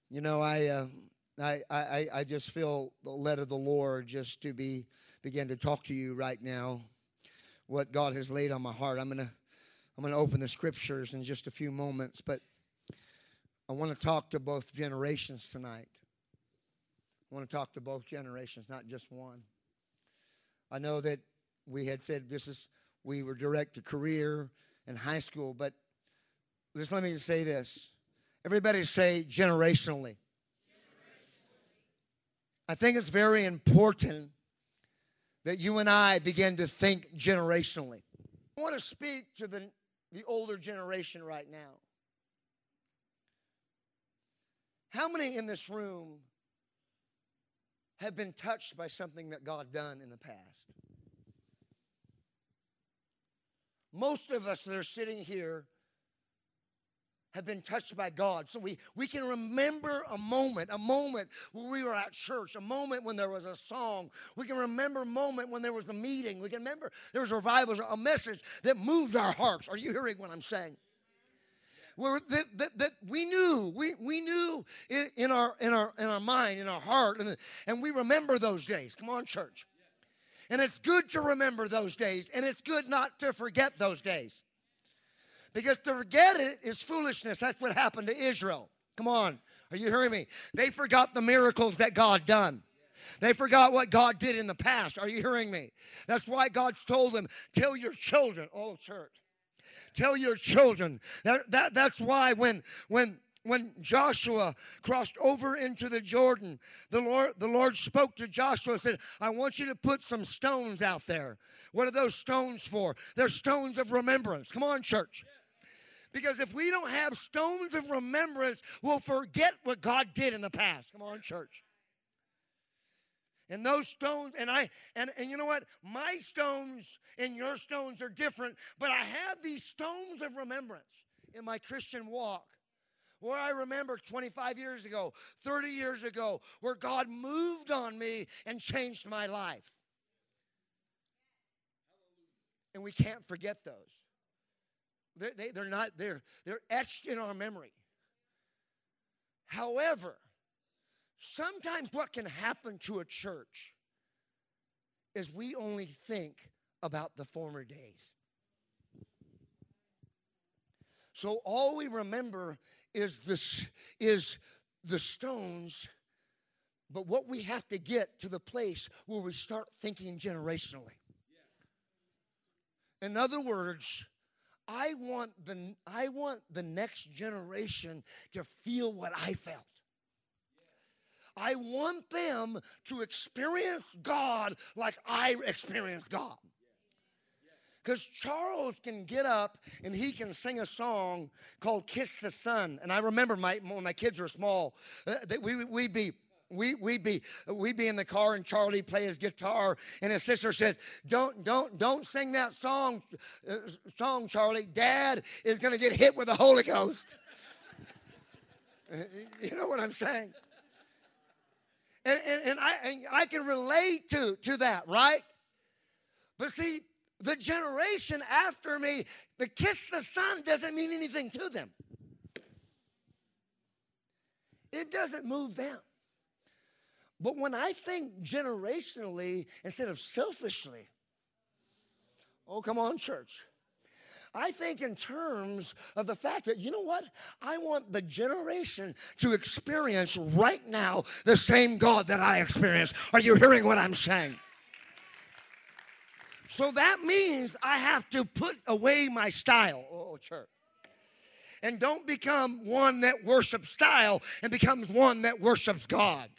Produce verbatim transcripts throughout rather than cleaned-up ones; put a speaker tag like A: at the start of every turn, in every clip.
A: You know, I, uh, I, I, I just feel the led of the Lord just to be begin to talk to you right now. What God has laid on my heart. I'm gonna I'm gonna open the scriptures in just a few moments, but I want to talk to both generations tonight. I want to talk to both generations, not just one. I know that we had said this is we were direct to career and high school, but just let me just say this. Everybody say generationally. I think it's very important that you and I begin to think generationally. I want to speak to the, the older generation right now. How many in this room have been touched by something that God done in the past? Most of us that are sitting here have been touched by God. So we, we can remember a moment, a moment when we were at church, a moment when there was a song. We can remember a moment when there was a meeting. We can remember there was a revival, a message that moved our hearts. Are you hearing what I'm saying? Where that, that, that we knew, we, we knew in, in, our, in, our, in our mind, in our heart, and, and we remember those days. Come on, church. And it's good to remember those days, and it's good not to forget those days. Because to forget it is foolishness. That's what happened to Israel. Come on. Are you hearing me? They forgot the miracles that God done. They forgot what God did in the past. Are you hearing me? That's why God's told them, tell your children, oh church, tell your children. That, that, that's why when, when, when Joshua crossed over into the Jordan, the Lord, the Lord spoke to Joshua and said, I want you to put some stones out there. What are those stones for? They're stones of remembrance. Come on, church. Because if we don't have stones of remembrance, we'll forget what God did in the past. Come on, church. And those stones, and I, and, and you know what? My stones and your stones are different, but I have these stones of remembrance in my Christian walk. Where I remember twenty-five years ago, thirty years ago, where God moved on me and changed my life. And we can't forget those. They're, they, they're not, they're, they're etched in our memory. However, sometimes what can happen to a church is we only think about the former days. So all we remember is this is the stones, but what we have to get to the place where we start thinking generationally. In other words, I want the I want the next generation to feel what I felt. I want them to experience God like I experienced God. Because Charles can get up and he can sing a song called Kiss the Sun. And I remember my, when my kids were small, uh, that we, we'd be We we'd be we'd be in the car and Charlie play his guitar and his sister says, "Don't don't don't sing that song, uh, song Charlie. Dad is going to get hit with the Holy Ghost." You know what I'm saying? And and, and I and I can relate to to that, right? But see, the generation after me, the Kiss the Sun doesn't mean anything to them. It doesn't move them. But when I think generationally instead of selfishly, oh, come on, church. I think in terms of the fact that, you know what? I want the generation to experience right now the same God that I experience. Are you hearing what I'm saying? So that means I have to put away my style, oh, church. And don't become one that worships style and becomes one that worships God.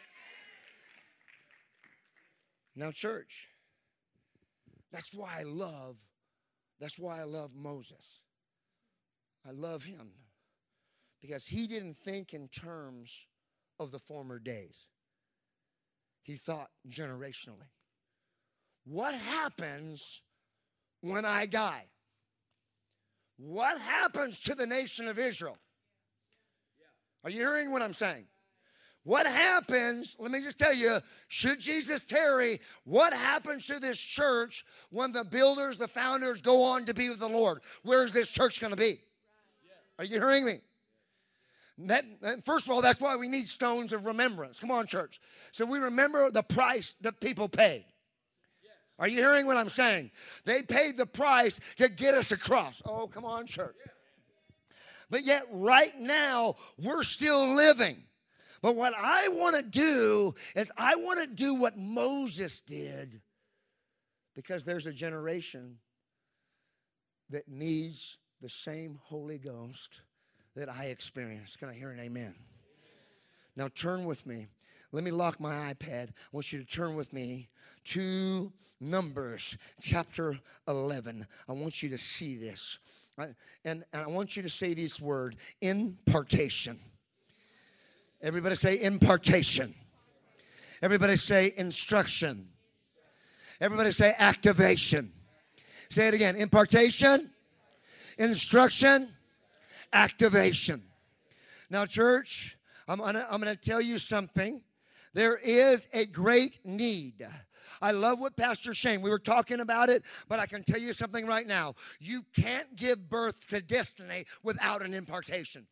A: Now, church, that's why I love, that's why I love Moses. I love him because he didn't think in terms of the former days. He thought generationally. What happens when I die? What happens to the nation of Israel? Are you hearing what I'm saying? What happens, let me just tell you, should Jesus tarry, what happens to this church when the builders, the founders go on to be with the Lord? Where is this church going to be? Are you hearing me? That, first of all, that's why we need stones of remembrance. Come on, church. So we remember the price that people paid. Are you hearing what I'm saying? They paid the price to get us across. Oh, come on, church. But yet right now, we're still living. But what I want to do is I want to do what Moses did, because there's a generation that needs the same Holy Ghost that I experienced. Can I hear an amen? Now turn with me. Let me lock my iPad. I want you to turn with me to Numbers chapter eleven. I want you to see this. And, and I want you to say this word, impartation. Everybody say impartation. Everybody say instruction. Everybody say activation. Say it again. Impartation, instruction, activation. Now, church, I'm gonna, I'm gonna tell you something. There is a great need. I love what Pastor Shane, we were talking about it, but I can tell you something right now. You can't give birth to destiny without an impartation.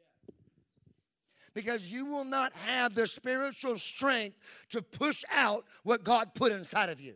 A: Because you will not have the spiritual strength to push out what God put inside of you.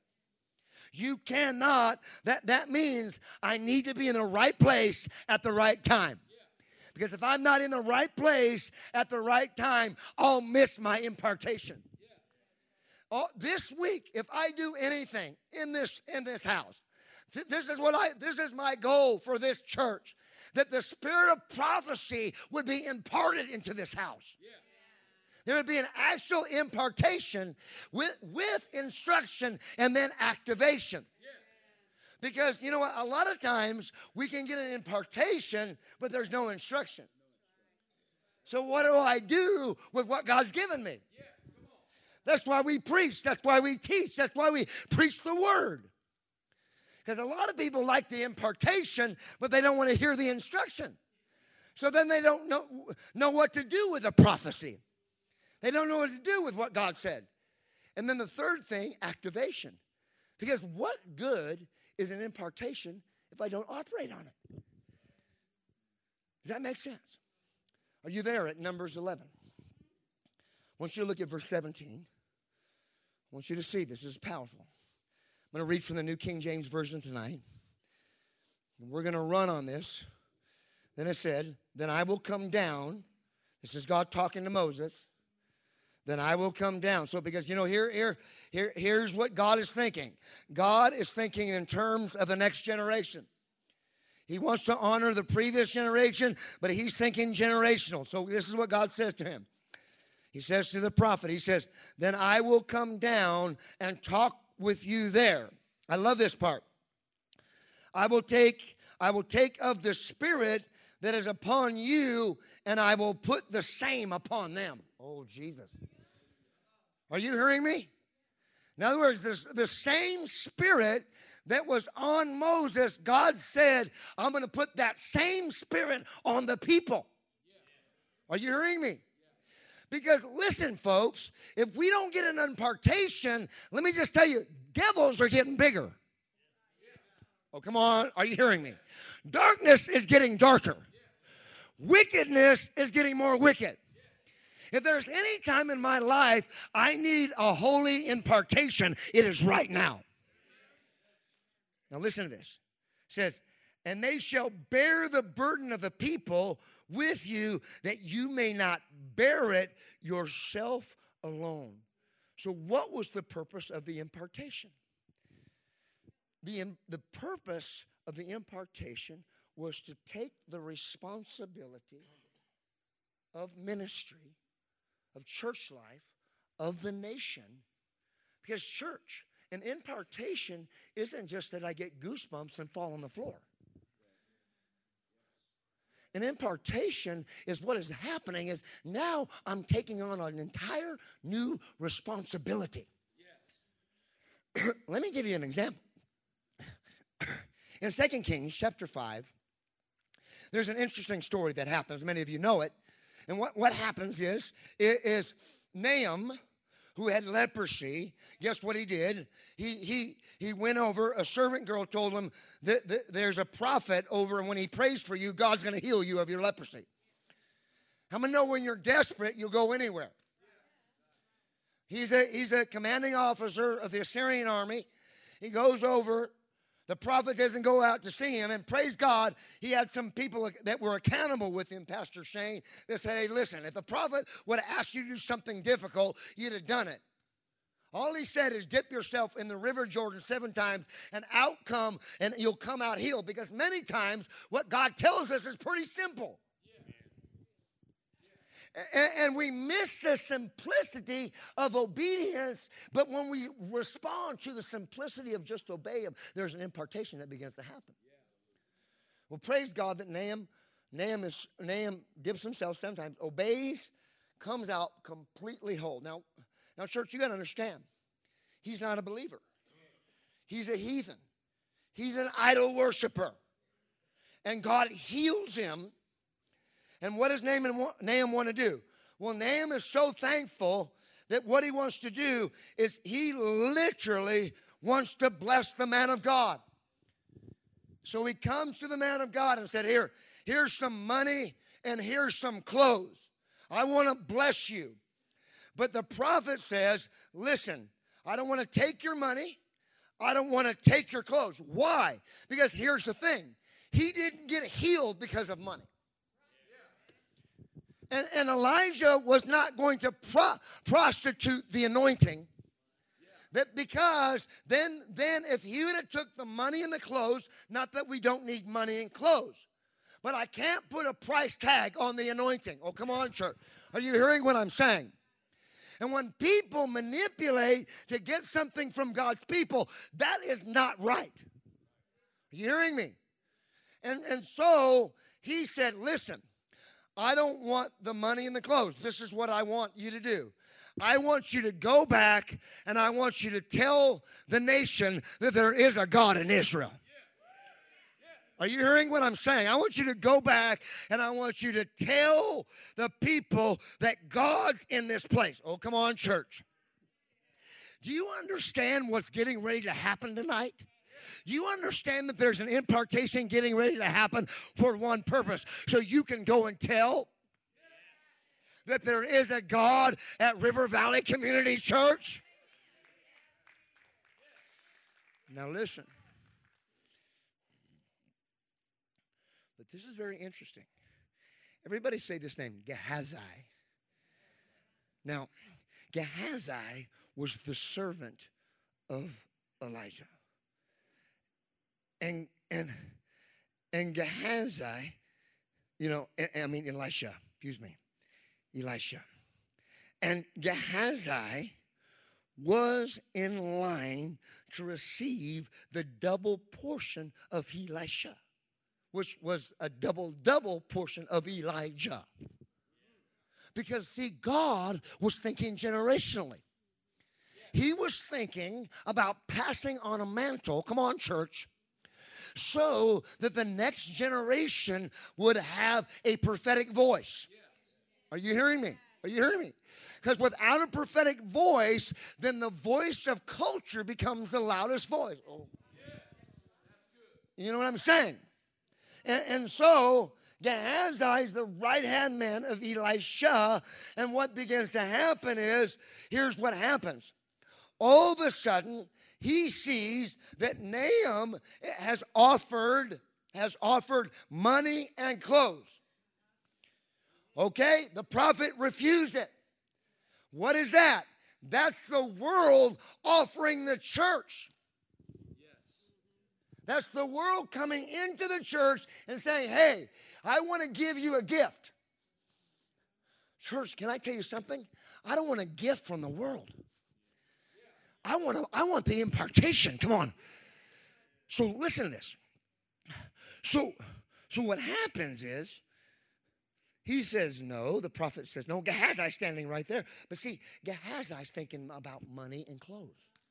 A: You cannot, that, that means I need to be in the right place at the right time. Because if I'm not in the right place at the right time, I'll miss my impartation. Oh, this week, if I do anything in this in this house, th- this is what I this is my goal for this church, that the spirit of prophecy would be imparted into this house. Yeah. There would be an actual impartation with, with instruction and then activation. Yeah. Because, you know what, a lot of times we can get an impartation, but there's no instruction. So what do I do with what God's given me? Yeah. That's why we preach. That's why we teach. That's why we preach the word. Because a lot of people like the impartation, but they don't want to hear the instruction. So then they don't know, know what to do with the prophecy. They don't know what to do with what God said. And then the third thing, activation. Because what good is an impartation if I don't operate on it? Does that make sense? Are you there at Numbers eleven? I want you to look at verse seventeen. I want you to see this. This is powerful. I'm going to read from the New King James Version tonight. And we're going to run on this. Then it said, then I will come down. This is God talking to Moses. Then I will come down. So because, you know, here, here, here, here's what God is thinking. God is thinking in terms of the next generation. He wants to honor the previous generation, but he's thinking generational. So this is what God says to him. He says to the prophet, he says, then I will come down and talk with you there. I love this part. I will take, I will take of the spirit that is upon you, and I will put the same upon them. Oh, Jesus. Are you hearing me? In other words, this, the same spirit that was on Moses, God said, I'm going to put that same spirit on the people. Are you hearing me? Because listen, folks, if we don't get an impartation, let me just tell you, devils are getting bigger. Oh, come on. Are you hearing me? Darkness is getting darker. Wickedness is getting more wicked. If there's any time in my life I need a holy impartation, it is right now. Now listen to this. It says, and they shall bear the burden of the people with you, that you may not bear it yourself alone. So what was the purpose of the impartation? The, the purpose of the impartation was to take the responsibility of ministry, of church life, of the nation. Because church, an impartation isn't just that I get goosebumps and fall on the floor. An impartation is what is happening is now I'm taking on an entire new responsibility. Yes. Let me give you an example. In Second Kings chapter five, there's an interesting story that happens. Many of you know it. And what, what happens is, is Nahum, who had leprosy, guess what he did? He he he went over, a servant girl told him that, that there's a prophet over, and when he prays for you, God's going to heal you of your leprosy. How many know when you're desperate, you'll go anywhere? He's a, he's a commanding officer of the Assyrian army. He goes over. The prophet doesn't go out to see him. And praise God, he had some people that were accountable with him, Pastor Shane, that said, hey, listen, if the prophet would have asked you to do something difficult, you'd have done it. All he said is dip yourself in the river Jordan seven times and out come, and you'll come out healed. Because many times what God tells us is pretty simple. And we miss the simplicity of obedience, but when we respond to the simplicity of just obey him, there's an impartation that begins to happen. Well, praise God that Nahum, Nahum, is, Nahum dips himself sometimes, obeys, comes out completely whole. Now, now, church, you got to understand, he's not a believer. He's a heathen. He's an idol worshiper. And God heals him. And what does Nahum, Nahum want to do? Well, Nahum is so thankful that what he wants to do is he literally wants to bless the man of God. So he comes to the man of God and said, here, here's some money and here's some clothes. I want to bless you. But the prophet says, listen, I don't want to take your money. I don't want to take your clothes. Why? Because here's the thing. He didn't get healed because of money. And, and Elijah was not going to pro- prostitute the anointing. That because then, then if he would have took the money and the clothes, not that we don't need money and clothes, but I can't put a price tag on the anointing. Oh, come on, church. Are you hearing what I'm saying? And when people manipulate to get something from God's people, that is not right. Are you hearing me? And, and so he said, listen, I don't want the money and the clothes. This is what I want you to do. I want you to go back and I want you to tell the nation that there is a God in Israel. Are you hearing what I'm saying? I want you to go back and I want you to tell the people that God's in this place. Oh, come on, church. Do you understand what's getting ready to happen tonight? Do you understand that there's an impartation getting ready to happen for one purpose? So you can go and tell that there is a God at River Valley Community Church? Now listen. But this is very interesting. Everybody say this name, Gehazi. Now, Gehazi was the servant of Elijah. And and and Gehazi, you know, I mean Elisha, excuse me, Elisha. And Gehazi was in line to receive the double portion of Elisha, which was a double-double portion of Elijah. Because, see, God was thinking generationally. He was thinking about passing on a mantle, come on, church, so that the next generation would have a prophetic voice. Are you hearing me? Are you hearing me? Because without a prophetic voice, then the voice of culture becomes the loudest voice. Oh. You know what I'm saying? And, and so Gehazi is the right-hand man of Elisha. And what begins to happen is, here's what happens. All of a sudden, he sees that Nahum has offered, has offered money and clothes. Okay? The prophet refused it. What is that? That's the world offering the church. That's the world coming into the church and saying, hey, I want to give you a gift. Church, can I tell you something? I don't want a gift from the world. I want to, I want the impartation. Come on. So listen to this. So, so what happens is, he says no. The prophet says no. Gehazi's standing right there. But see, Gehazi's thinking about money and clothes.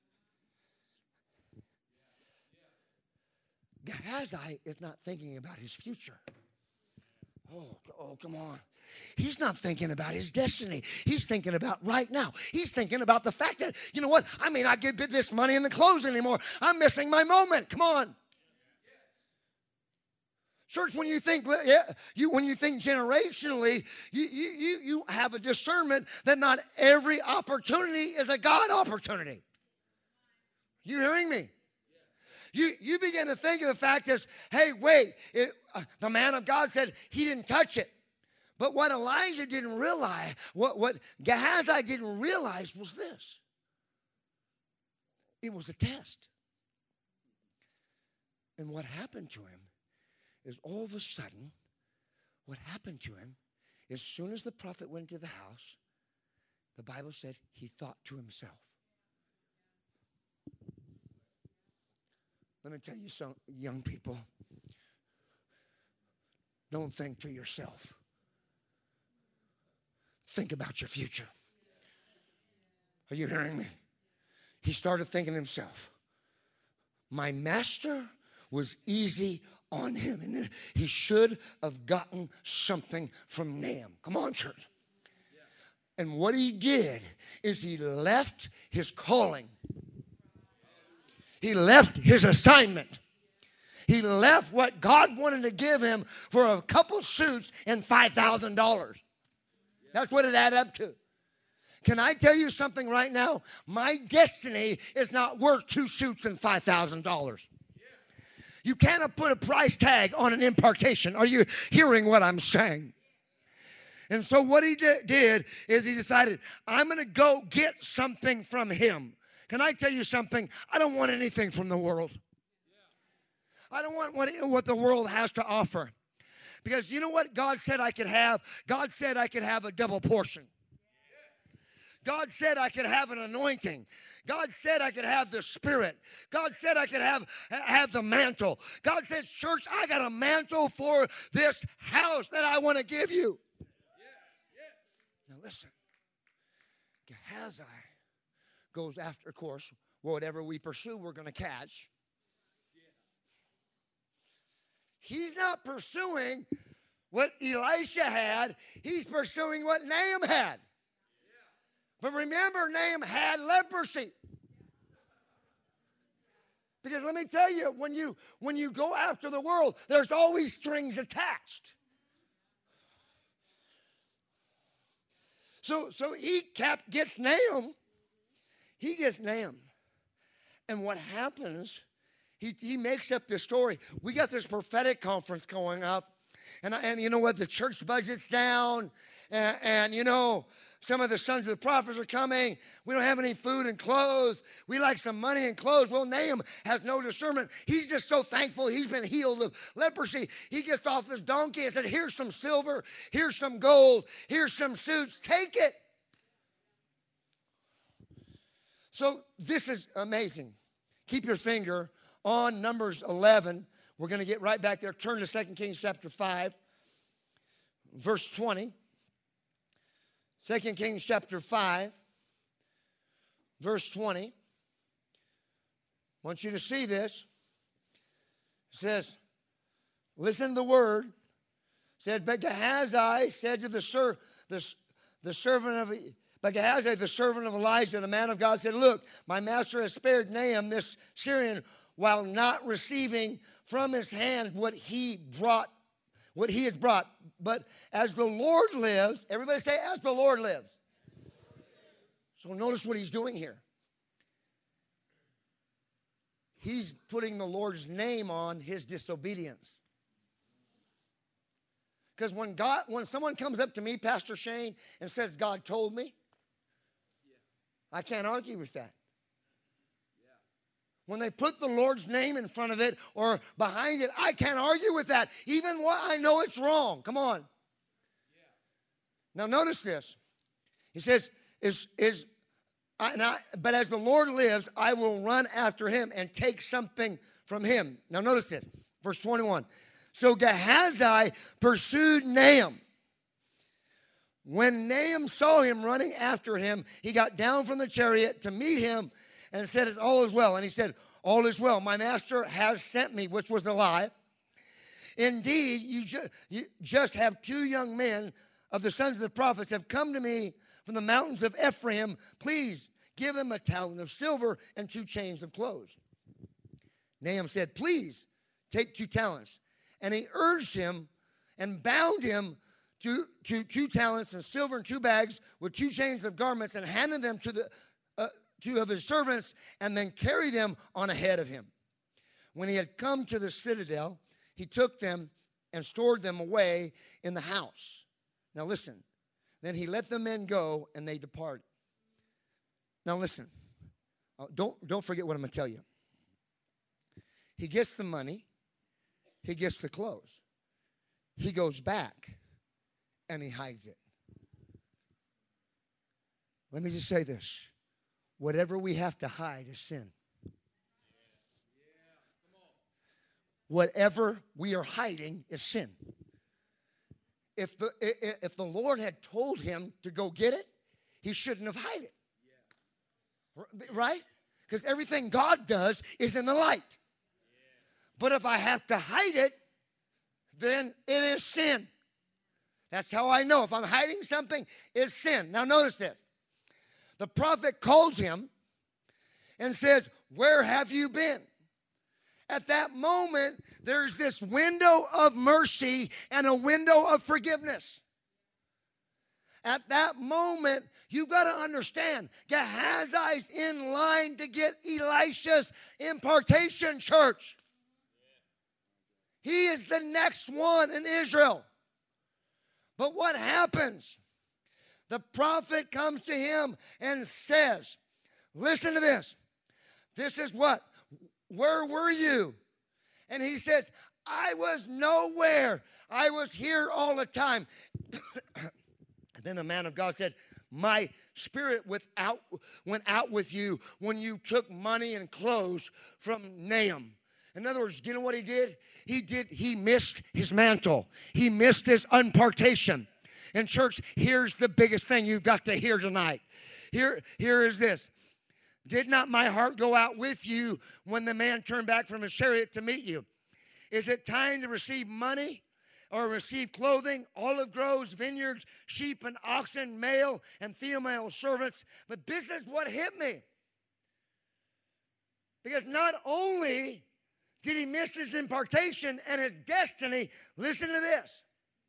A: Gehazi is not thinking about his future. Oh, oh, come on. He's not thinking about his destiny. He's thinking about right now. He's thinking about the fact that, you know what? I may not get this money and the clothes anymore. I'm missing my moment. Come on. Church, when you think yeah, you when you think generationally, you, you, you, you have a discernment that not every opportunity is a God opportunity. You hearing me? You, you begin to think of the fact is, hey, wait, it, uh, the man of God said he didn't touch it. But what Elijah didn't realize, what, what Gehazi didn't realize was this. It was a test. And what happened to him is all of a sudden, what happened to him, as soon as the prophet went to the house, the Bible said he thought to himself. Let me tell you some young people, don't think to yourself. Think about your future. Are you hearing me? He started thinking to himself, my master was easy on him, and he should have gotten something from Nahum. Come on, church. And what he did is he left his calling. He left his assignment. He left what God wanted to give him for a couple suits and five thousand dollars. That's what it added up to. Can I tell you something right now? My destiny is not worth two suits and five thousand dollars. You cannot put a price tag on an impartation. Are you hearing what I'm saying? And so what he did is he decided, I'm going to go get something from him. Can I tell you something? I don't want anything from the world. I don't want what, what the world has to offer. Because you know what God said I could have? God said I could have a double portion. God said I could have an anointing. God said I could have the Spirit. God said I could have, have the mantle. God says, church, I got a mantle for this house that I want to give you. Now listen, Gehazi goes after, of course, whatever we pursue, we're going to catch. He's not pursuing what Elisha had. He's pursuing what Nahum had. But remember, Nahum had leprosy. Because let me tell you, when you, when you go after the world, there's always strings attached. So, so he kept, gets Nahum. He gets Nahum. And what happens, he, he makes up this story. We got this prophetic conference going up. And, and you know what? The church budget's down. And, and, you know, some of the sons of the prophets are coming. We don't have any food and clothes. We like some money and clothes. Well, Nahum has no discernment. He's just so thankful he's been healed of leprosy. He gets off his donkey and said, here's some silver. Here's some gold. Here's some suits. Take it. So this is amazing. Keep your finger on Numbers eleven. We're going to get right back there. Turn to Second Kings chapter five, verse twenty. Second Kings chapter five, verse twenty. I want you to see this. It says, listen to the word. It said, but Gehazi said to the, ser- the, the servant of But Gehazi, the servant of Elijah, the man of God, said, look, my master has spared Nahum, this Syrian, while not receiving from his hand what he brought, what he has brought. But as the Lord lives, everybody say, as the Lord lives. So notice what he's doing here. He's putting the Lord's name on his disobedience. Because when God, when someone comes up to me, Pastor Shane, and says, God told me, I can't argue with that. When they put the Lord's name in front of it or behind it, I can't argue with that, even when I know it's wrong. Come on. Now notice this. He says, is, is, I, and I, but as the Lord lives, I will run after him and take something from him. Now notice it. Verse twenty-one. So Gehazi pursued Nahum. When Nahum saw him running after him, he got down from the chariot to meet him and said, all is well. And he said, all is well. My master has sent me, which was a lie. Indeed, you, ju- you just have two young men of the sons of the prophets have come to me from the mountains of Ephraim. Please give them a talent of silver and two chains of clothes. Nahum said, please take two talents. And he urged him and bound him to, to two talents and silver and two bags with two chains of garments and handed them to the uh, two of his servants and then carried them on ahead of him. When he had come to the citadel, he took them and stored them away in the house. Now listen. Then he let the men go and they departed. Now listen. Uh, don't, don't forget what I'm going to tell you. He gets the money. He gets the clothes. He goes back and he hides it. Let me just say this. Whatever we have to hide is sin. Whatever we are hiding is sin. If the, if the Lord had told him to go get it, he shouldn't have hid it. Right? Because everything God does is in the light. But if I have to hide it, then it is sin. That's how I know. If I'm hiding something, it's sin. Now notice this. The prophet calls him and says, where have you been? At that moment, there's this window of mercy and a window of forgiveness. At that moment, you've got to understand, Gehazi's in line to get Elisha's impartation, church. He is the next one in Israel. But what happens? The prophet comes to him and says, listen to this. This is what? Where were you? And he says, I was nowhere. I was here all the time. And then the man of God said, my spirit without, went out with you when you took money and clothes from Nahum. In other words, do you know what he did? He did, he missed his mantle. He missed his impartation. And church, here's the biggest thing you've got to hear tonight. Here, here is this. Did not my heart go out with you when the man turned back from his chariot to meet you? Is it time to receive money or receive clothing, olive groves, vineyards, sheep and oxen, male and female servants? But this is what hit me. Because not only did he miss his impartation and his destiny, listen to this.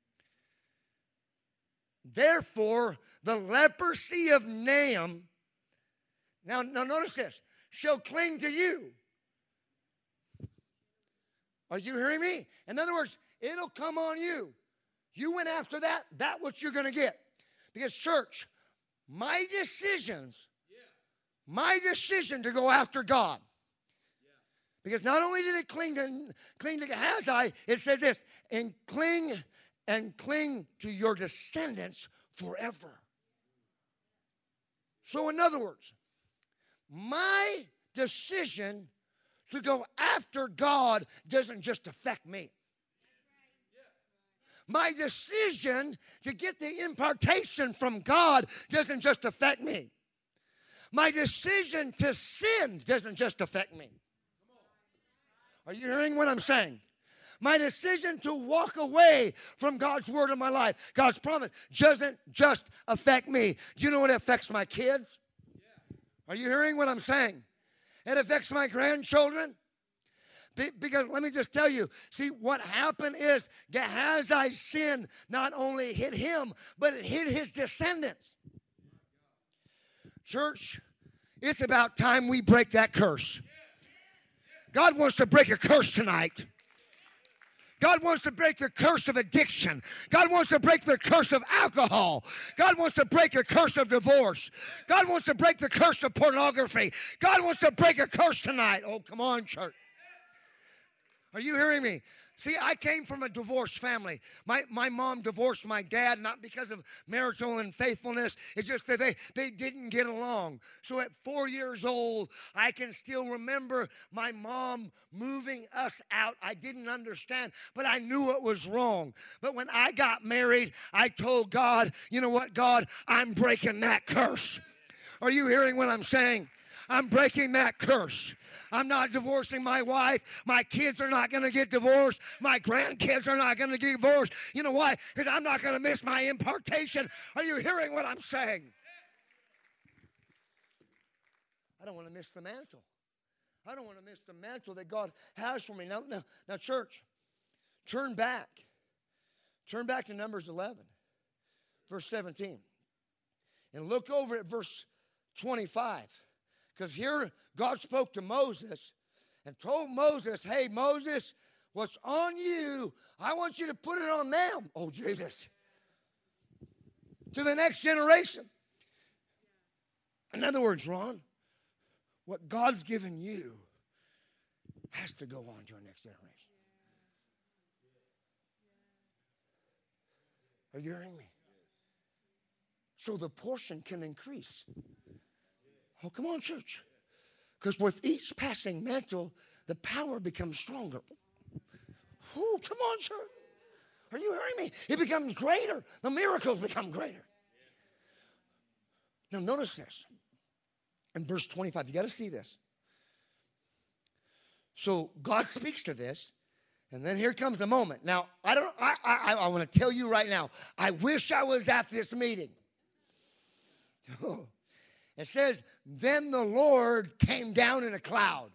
A: Therefore, the leprosy of Nahum, now, now notice this, shall cling to you. Are you hearing me? In other words, it'll come on you. You went after that, that's what you're going to get. Because church, my decisions, my decision to go after God, because not only did it cling to, cling to Gehazi, it said this, and cling and cling to your descendants forever. So in other words, my decision to go after God doesn't just affect me. My decision to get the impartation from God doesn't just affect me. My decision to sin doesn't just affect me. Are you hearing what I'm saying? My decision to walk away from God's word in my life, God's promise, doesn't just affect me. Do you know what affects my kids? Are you hearing what I'm saying? It affects my grandchildren. Be- because let me just tell you, see, what happened is Gehazi's sin not only hit him, but it hit his descendants. Church, it's about time we break that curse. God wants to break a curse tonight. God wants to break the curse of addiction. God wants to break the curse of alcohol. God wants to break the curse of divorce. God wants to break the curse of pornography. God wants to break a curse tonight. Oh, come on, church. Are you hearing me? See, I came from a divorced family. My, my mom divorced my dad, not because of marital unfaithfulness. It's just that they, they didn't get along. So at four years old, I can still remember my mom moving us out. I didn't understand, but I knew it was wrong. But when I got married, I told God, you know what, God, I'm breaking that curse. Are you hearing what I'm saying? I'm breaking that curse. I'm not divorcing my wife. My kids are not going to get divorced. My grandkids are not going to get divorced. You know why? Because I'm not going to miss my impartation. Are you hearing what I'm saying? I don't want to miss the mantle. I don't want to miss the mantle that God has for me. Now, now, now church, Turn back. Turn back to Numbers eleven, verse seventeen. And look over at verse twenty-five. Because here God spoke to Moses and told Moses, hey, Moses, what's on you, I want you to put it on them. Oh, Jesus. To the next generation. In other words, Ron, what God's given you has to go on to the next generation. Are you hearing me? So the portion can increase. Oh, come on, church. Because with each passing mantle, the power becomes stronger. Oh, come on, church. Are you hearing me? It becomes greater. The miracles become greater. Now, notice this. In verse twenty-five, you got to see this. So God speaks to this, and then here comes the moment. Now, I don't. I I, I want to tell you right now. I wish I was at this meeting. It says, then the Lord came down in a cloud.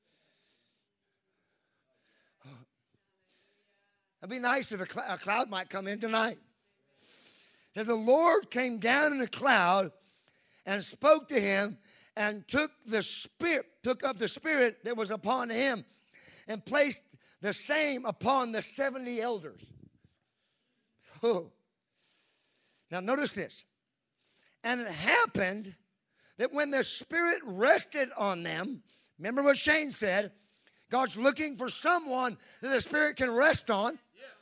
A: It'd be nice if a, cl- a cloud might come in tonight. It says, the Lord came down in a cloud and spoke to him and took the spirit, took up the spirit that was upon him and placed the same upon the seventy elders. Oh. Now notice this. And it happened that when the Spirit rested on them, remember what Shane said, God's looking for someone that the Spirit can rest on.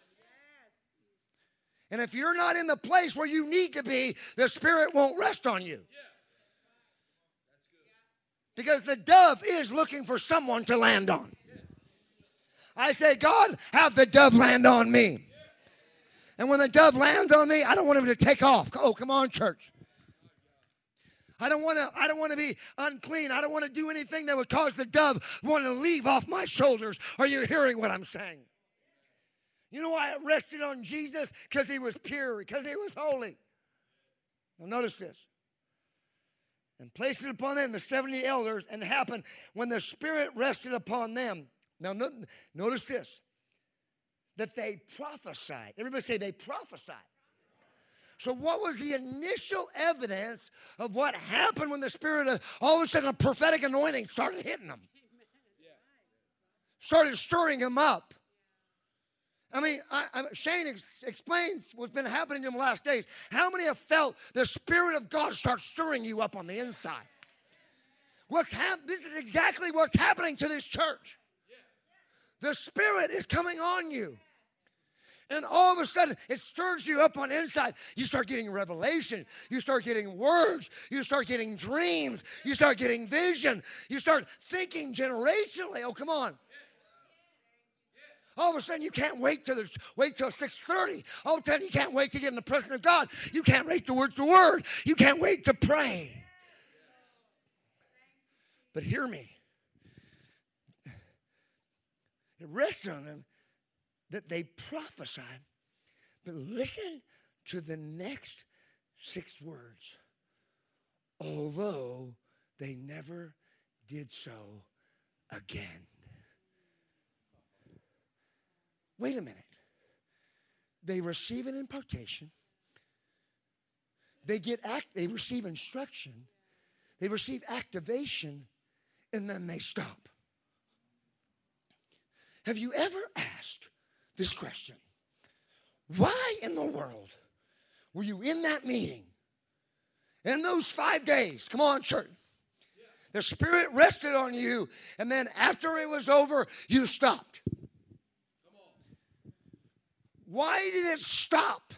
A: And if you're not in the place where you need to be, the Spirit won't rest on you. Because the dove is looking for someone to land on. I say, God, have the dove land on me. And when the dove lands on me, I don't want him to take off. Oh, come on, church. I don't want to I don't want to be unclean. I don't want to do anything that would cause the dove want to leave off my shoulders. Are you hearing what I'm saying? You know why it rested on Jesus? Because he was pure, because he was holy. Now notice this. And placed it upon them, the seventy elders, and it happened when the Spirit rested upon them. Now no, notice this. That they prophesied. Everybody say they prophesied. So what was the initial evidence of what happened when the Spirit of, all of a sudden a prophetic anointing started hitting them? Started stirring them up. I mean, I, I, Shane ex, explains what's been happening in the last days. How many have felt the Spirit of God start stirring you up on the inside? What's hap- This is exactly what's happening to this church. The Spirit is coming on you. And all of a sudden, it stirs you up on the inside. You start getting revelation. You start getting words. You start getting dreams. You start getting vision. You start thinking generationally. Oh, come on. All of a sudden, you can't wait till wait till six thirty. All of a sudden, you can't wait to get in the presence of God. You can't wait to word to word. You can't wait to pray. But hear me. It rests on them that they prophesied. But listen to the next six words. Although they never did so again. Wait a minute. They receive an impartation. They get act, they receive instruction. They receive activation, and then they stop. Have you ever asked this question? Why in the world were you in that meeting? In those five days, come on, church. The Spirit rested on you, and then after it was over, you stopped. Why did it stop?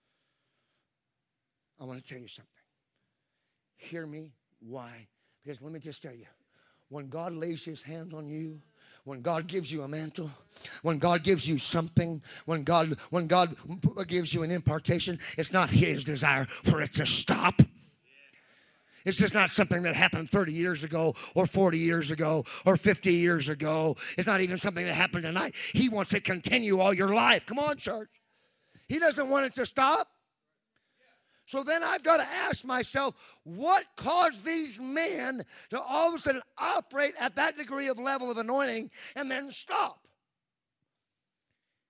A: I want to tell you something. Hear me. Why? Because let me just tell you, when God lays his hand on you, when God gives you a mantle, when God gives you something, when God when God gives you an impartation, it's not his desire for it to stop. It's just not something that happened thirty years ago or forty years ago or fifty years ago. It's not even something that happened tonight. He wants to continue all your life. Come on, church. He doesn't want it to stop. So then I've got to ask myself, what caused these men to all of a sudden operate at that degree of level of anointing and then stop?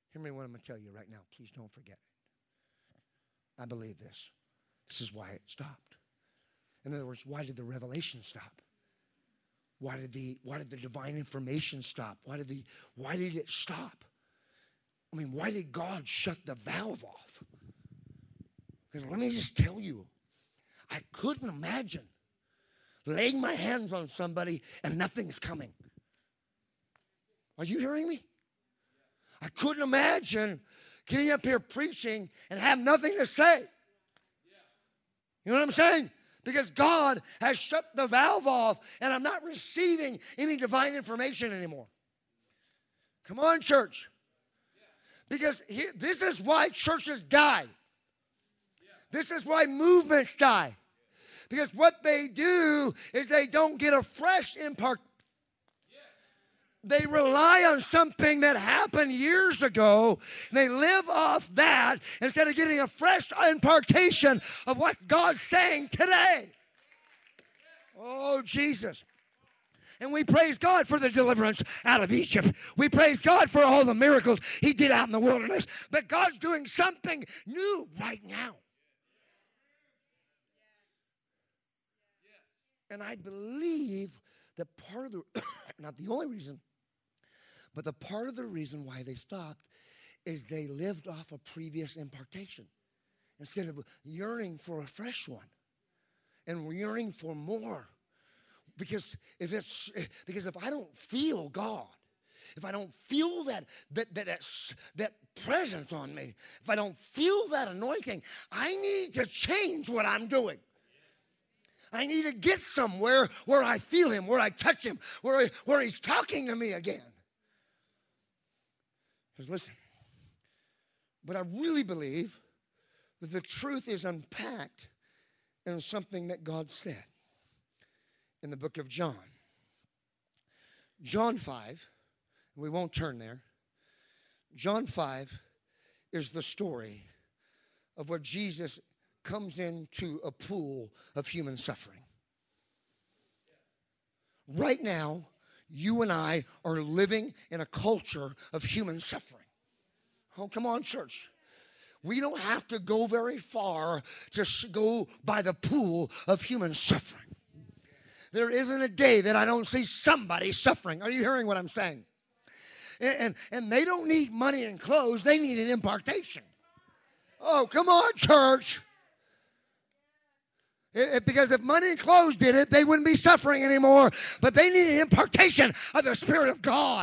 A: Hear me what I'm going to tell you right now. Please don't forget it. I believe this. This is why it stopped. In other words, why did the revelation stop? Why did the why did the divine information stop? Why did the why did it stop? I mean, why did God shut the valve off? Because let me just tell you, I couldn't imagine laying my hands on somebody and nothing's coming. Are you hearing me? I couldn't imagine getting up here preaching and have nothing to say. You know what I'm saying? Because God has shut the valve off and I'm not receiving any divine information anymore. Come on, church. Because he, this is why churches die. This is why movements die. Because what they do is they don't get a fresh impartation. They rely on something that happened years ago. And they live off that instead of getting a fresh impartation of what God's saying today. Oh, Jesus. And we praise God for the deliverance out of Egypt. We praise God for all the miracles he did out in the wilderness. But God's doing something new right now. And I believe that part of the, not the only reason, but the part of the reason why they stopped is they lived off a previous impartation instead of yearning for a fresh one and yearning for more. Because if it's because if I don't feel God, if I don't feel that that that that, that presence on me, if I don't feel that anointing, I need to change what I'm doing. I need to get somewhere where I feel him, where I touch him, where, where he's talking to me again. Because listen, but I really believe that the truth is unpacked in something that God said in the book of John. John five, we won't turn there. John five is the story of where Jesus comes into a pool of human suffering. Right now, you and I are living in a culture of human suffering. Oh, come on, church. We don't have to go very far to go by the pool of human suffering. There isn't a day that I don't see somebody suffering. Are you hearing what I'm saying? And, and, and they don't need money and clothes. They need an impartation. Oh, come on, church. It, it, because if money and clothes did it, they wouldn't be suffering anymore. But they need an impartation of the Spirit of God.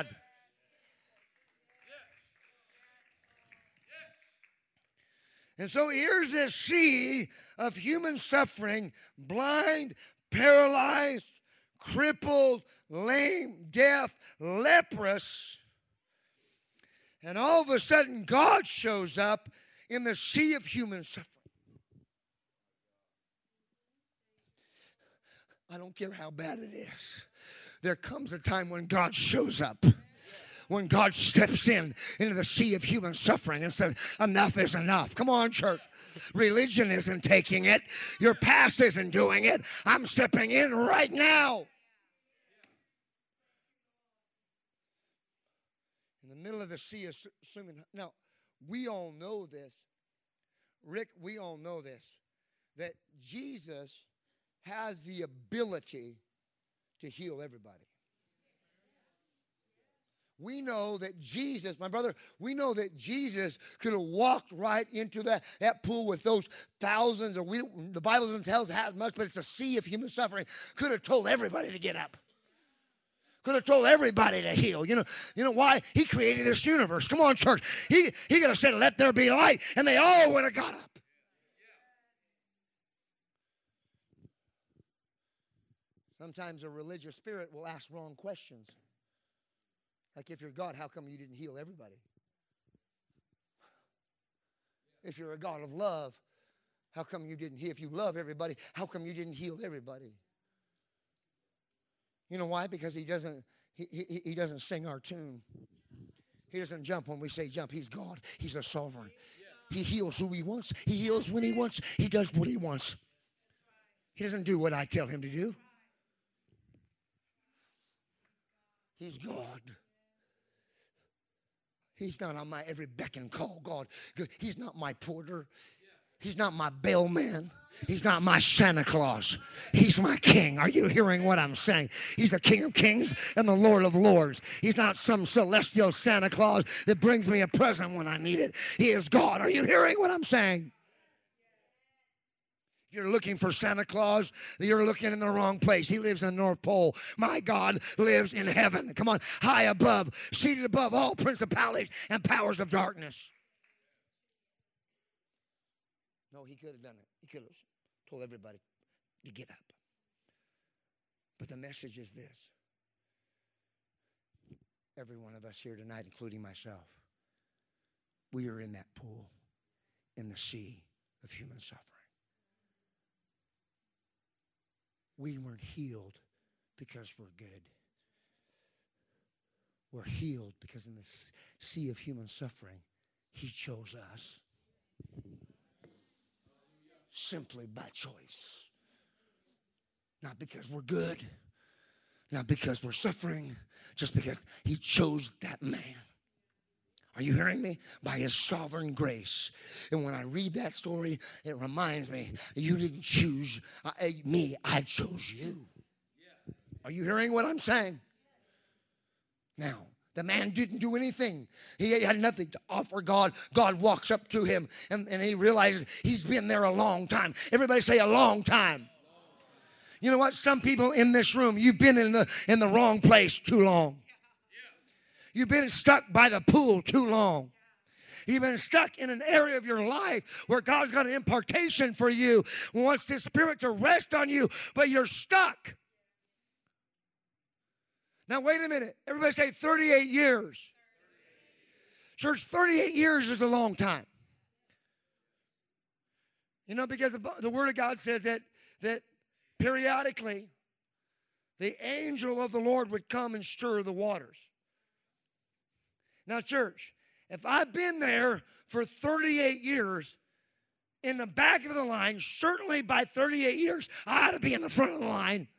A: And so here's this sea of human suffering, blind, paralyzed, crippled, lame, deaf, leprous. And all of a sudden, God shows up in the sea of human suffering. I don't care how bad it is. There comes a time when God shows up. When God steps in into the sea of human suffering and says, enough is enough. Come on, church. Religion isn't taking it. Your past isn't doing it. I'm stepping in right now. In the middle of the sea of swimming. Now, we all know this. Rick, we all know this. That Jesus has the ability to heal everybody. We know that Jesus, my brother, we know that Jesus could have walked right into that, that pool with those thousands, or we, the Bible doesn't tell us how much, but it's a sea of human suffering. Could have told everybody to get up. Could have told everybody to heal. You know, you know why? He created this universe. Come on, church. He, he could have said, let there be light, and they all would have got up. Sometimes a religious spirit will ask wrong questions. Like, if you're God, how come you didn't heal everybody? If you're a God of love, how come you didn't heal? If you love everybody, how come you didn't heal everybody? You know why? Because he doesn't, he, he, he doesn't sing our tune. He doesn't jump when we say jump. He's God. He's a sovereign. He heals who he wants. He heals when he wants. He does what he wants. He doesn't do what I tell him to do. He's God. He's not on my every beck and call, God. He's not my porter. He's not my bellman. He's not my Santa Claus. He's my king. Are you hearing what I'm saying? He's the King of Kings and the Lord of Lords. He's not some celestial Santa Claus that brings me a present when I need it. He is God. Are you hearing what I'm saying? If you're looking for Santa Claus, you're looking in the wrong place. He lives in the North Pole. My God lives in heaven. Come on, high above, seated above all principalities and powers of darkness. No, he could have done it. He could have told everybody to get up. But the message is this. Every one of us here tonight, including myself, we are in that pool, in the sea of human suffering. We weren't healed because we're good. We're healed because in the sea of human suffering, he chose us. Simply by choice. Not because we're good. Not because we're suffering. Just because he chose that man. Are you hearing me? By his sovereign grace. And when I read that story, it reminds me, you didn't choose uh, me, I chose you. Are you hearing what I'm saying? Now, the man didn't do anything. He had nothing to offer God. God walks up to him, and, and he realizes he's been there a long time. Everybody say a long time. You know what? Some people in this room, you've been in the, in the wrong place too long. You've been stuck by the pool too long. You've been stuck in an area of your life where God's got an impartation for you, wants His Spirit to rest on you, but you're stuck. Now, wait a minute. Everybody say thirty-eight years. Church, thirty-eight years is a long time. You know, because the, the Word of God says that, that periodically the angel of the Lord would come and stir the waters. Now, church, if I've been there for thirty-eight years, in the back of the line, certainly by thirty-eight years, I ought to be in the front of the line.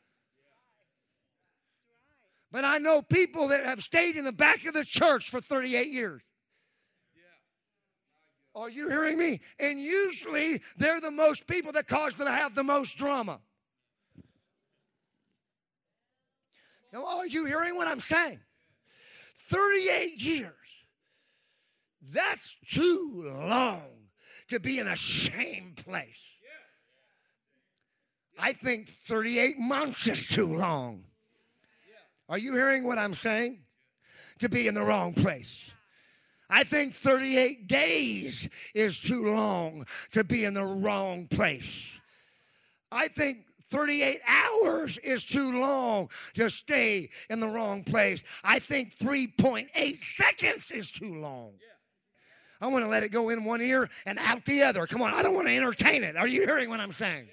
A: But I know people that have stayed in the back of the church for thirty-eight years. Are you hearing me? And usually, they're the most people that cause them to have the most drama. Now, are you hearing what I'm saying? thirty-eight years. That's too long to be in a shame place. I think thirty-eight months is too long. Are you hearing what I'm saying? To be in the wrong place. I think thirty-eight days is too long to be in the wrong place. I think thirty-eight hours is too long to stay in the wrong place. I think three point eight seconds is too long. I want to let it go in one ear and out the other. Come on, I don't want to entertain it. Are you hearing what I'm saying?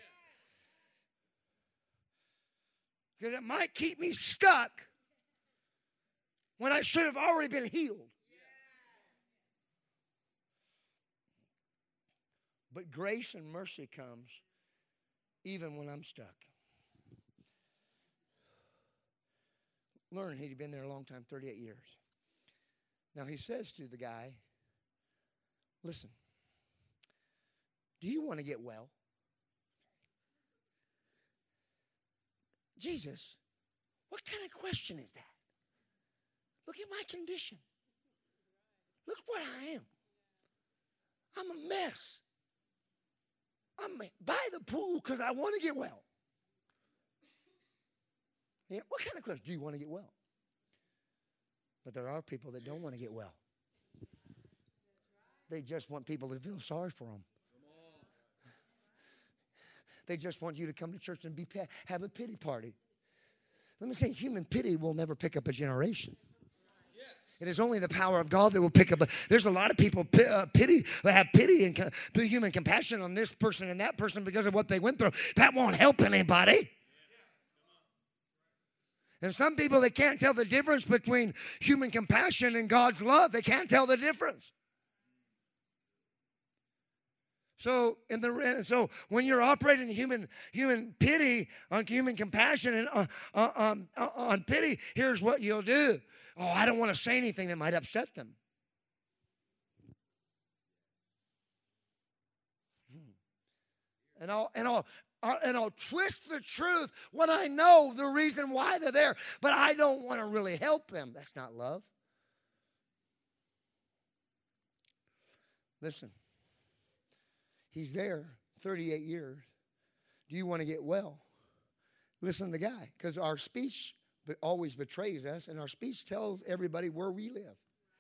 A: Because it might keep me stuck when I should have already been healed. But grace and mercy comes even when I'm stuck. Learn he'd been there a long time, thirty-eight years. Now he says to the guy, listen, do you want to get well? Jesus, what kind of question is that? Look at my condition. Look what I am. I'm a mess. I'm by the pool because I want to get well. Yeah, what kind of question? Do you want to get well? But there are people that don't want to get well. They just want people to feel sorry for them. They just want you to come to church and be have a pity party. Let me say, human pity will never pick up a generation. It is only the power of God that will pick up. A, there's a lot of people uh, pity that have pity and co- human compassion on this person and that person because of what they went through. That won't help anybody. And some people, they can't tell the difference between human compassion and God's love. They can't tell the difference. So, in the so when you're operating human human pity on human compassion and uh, uh, um, uh, on pity, here's what you'll do. Oh, I don't want to say anything that might upset them. And I'll, and I'll, uh, and I'll twist the truth when I know the reason why they're there, but I don't want to really help them. That's not love. Listen, he's there thirty-eight years. Do you want to get well? Listen to the guy, because our speech always betrays us, and our speech tells everybody where we live.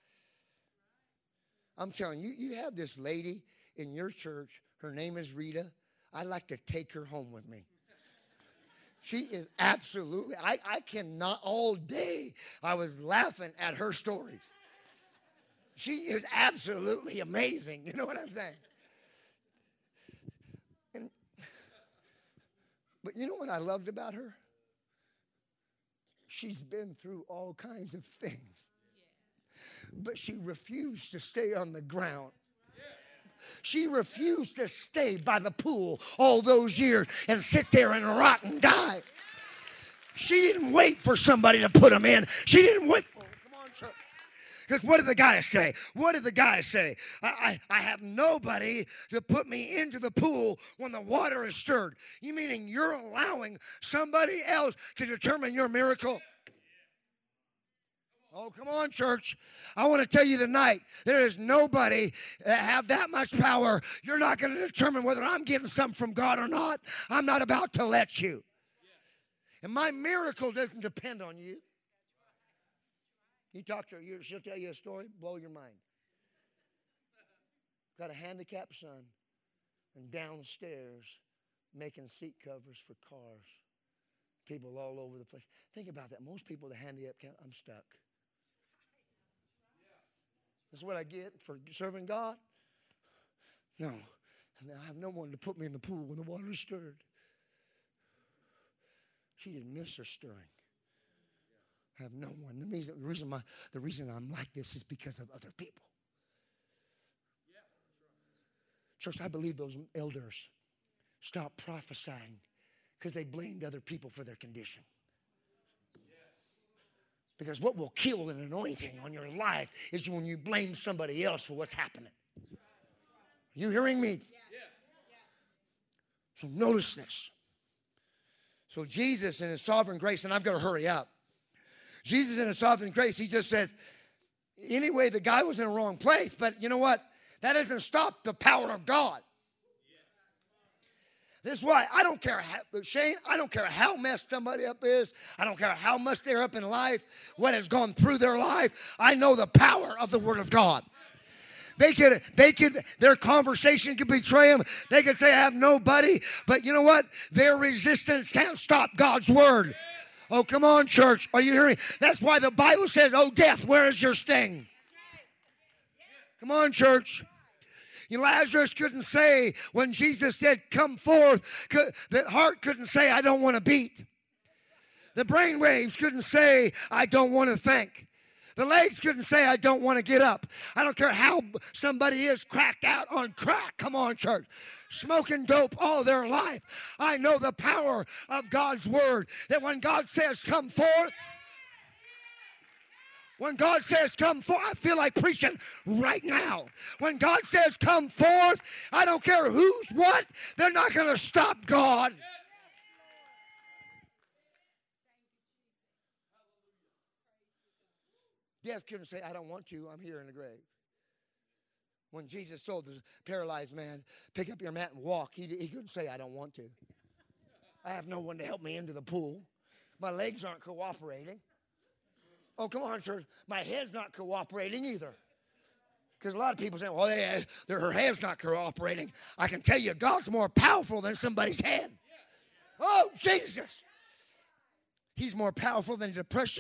A: I'm telling you, you have this lady in your church. Her name is Rita. I'd like to take her home with me. She is absolutely, I, I cannot, all day I was laughing at her stories. She is absolutely amazing. You know what I'm saying? And, but you know what I loved about her? She's been through all kinds of things. But she refused to stay on the ground. She refused to stay by the pool all those years and sit there and rot and die. She didn't wait for somebody to put them in. She didn't wait. Oh, come on, church. Because what did the guy say? What did the guy say? I, I, I have nobody to put me into the pool when the water is stirred. You meaning you're allowing somebody else to determine your miracle? Oh, come on, church. I want to tell you tonight, there is nobody that have that much power. You're not going to determine whether I'm getting something from God or not. I'm not about to let you. And my miracle doesn't depend on you. You talk to her, she'll tell you a story, blow your mind. Got a handicapped son, and downstairs making seat covers for cars. People all over the place. Think about that. Most people with a handicapped, I'm stuck. This is what I get for serving God? No. And I have no one to put me in the pool when the water is stirred. She didn't miss her stirring. I have no one. The reason, the reason, my, the reason I'm like this is because of other people. Church, I believe those elders stopped prophesying because they blamed other people for their condition. Because what will kill an anointing on your life is when you blame somebody else for what's happening. Are you hearing me? So notice this. So Jesus in his sovereign grace, and I've got to hurry up. Jesus in his sovereign grace, he just says, anyway, the guy was in the wrong place, but you know what? That doesn't stop the power of God. This is why I don't care how, Shane, I don't care how messed somebody up is. I don't care how much they're up in life, what has gone through their life. I know the power of the Word of God. They could, they could, their conversation could betray them. They could say, I have nobody. But you know what? Their resistance can't stop God's Word. Oh, come on, church. Are you hearing? That's why the Bible says, oh, death, where is your sting? Come on, church. Lazarus couldn't say when Jesus said, come forth, that heart couldn't say, I don't want to beat. The brain waves couldn't say, I don't want to think. The legs couldn't say, I don't want to get up. I don't care how somebody is cracked out on crack. Come on, church. Smoking dope all their life. I know the power of God's word, that when God says, come forth, when God says come forth, I feel like preaching right now. When God says come forth, I don't care who's what, they're not going to stop God. Death couldn't say, I don't want to, I'm here in the grave. When Jesus told the paralyzed man, pick up your mat and walk, he, he couldn't say, I don't want to. I have no one to help me into the pool. My legs aren't cooperating. Oh, come on, church. My head's not cooperating either. Because a lot of people say, well, they, her head's not cooperating. I can tell you, God's more powerful than somebody's head. Oh, Jesus. He's more powerful than depression.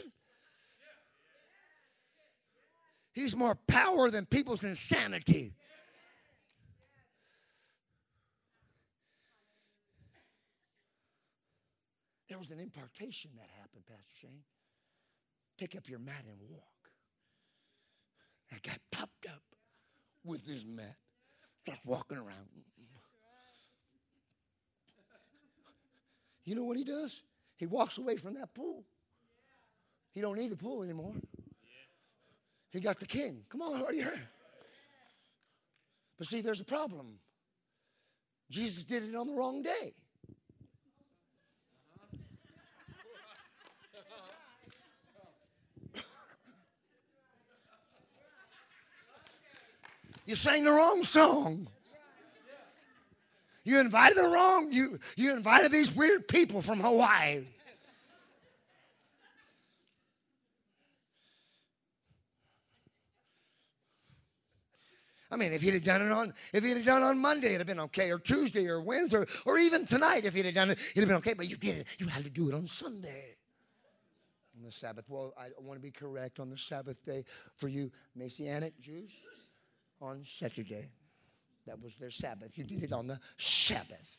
A: He's more power than people's insanity. There was an impartation that happened, Pastor Shane. Pick up your mat and walk. That guy popped up with his mat. Starts walking around. You know what he does? He walks away from that pool. He don't need the pool anymore. He got the king. Come on, are you here? But see, there's a problem. Jesus did it on the wrong day. You sang the wrong song. You invited the wrong, you, you invited these weird people from Hawaii. I mean, if he'd have done it on, if he'd have done it on Monday, it'd have been okay, or Tuesday, or Wednesday, or, or even tonight, if he'd have done it, it'd have been okay. But you did it. You had to do it on Sunday, on the Sabbath. Well, I want to be correct. On the Sabbath day for you Messianic Jews, on Saturday, that was their Sabbath. You did it on the Sabbath.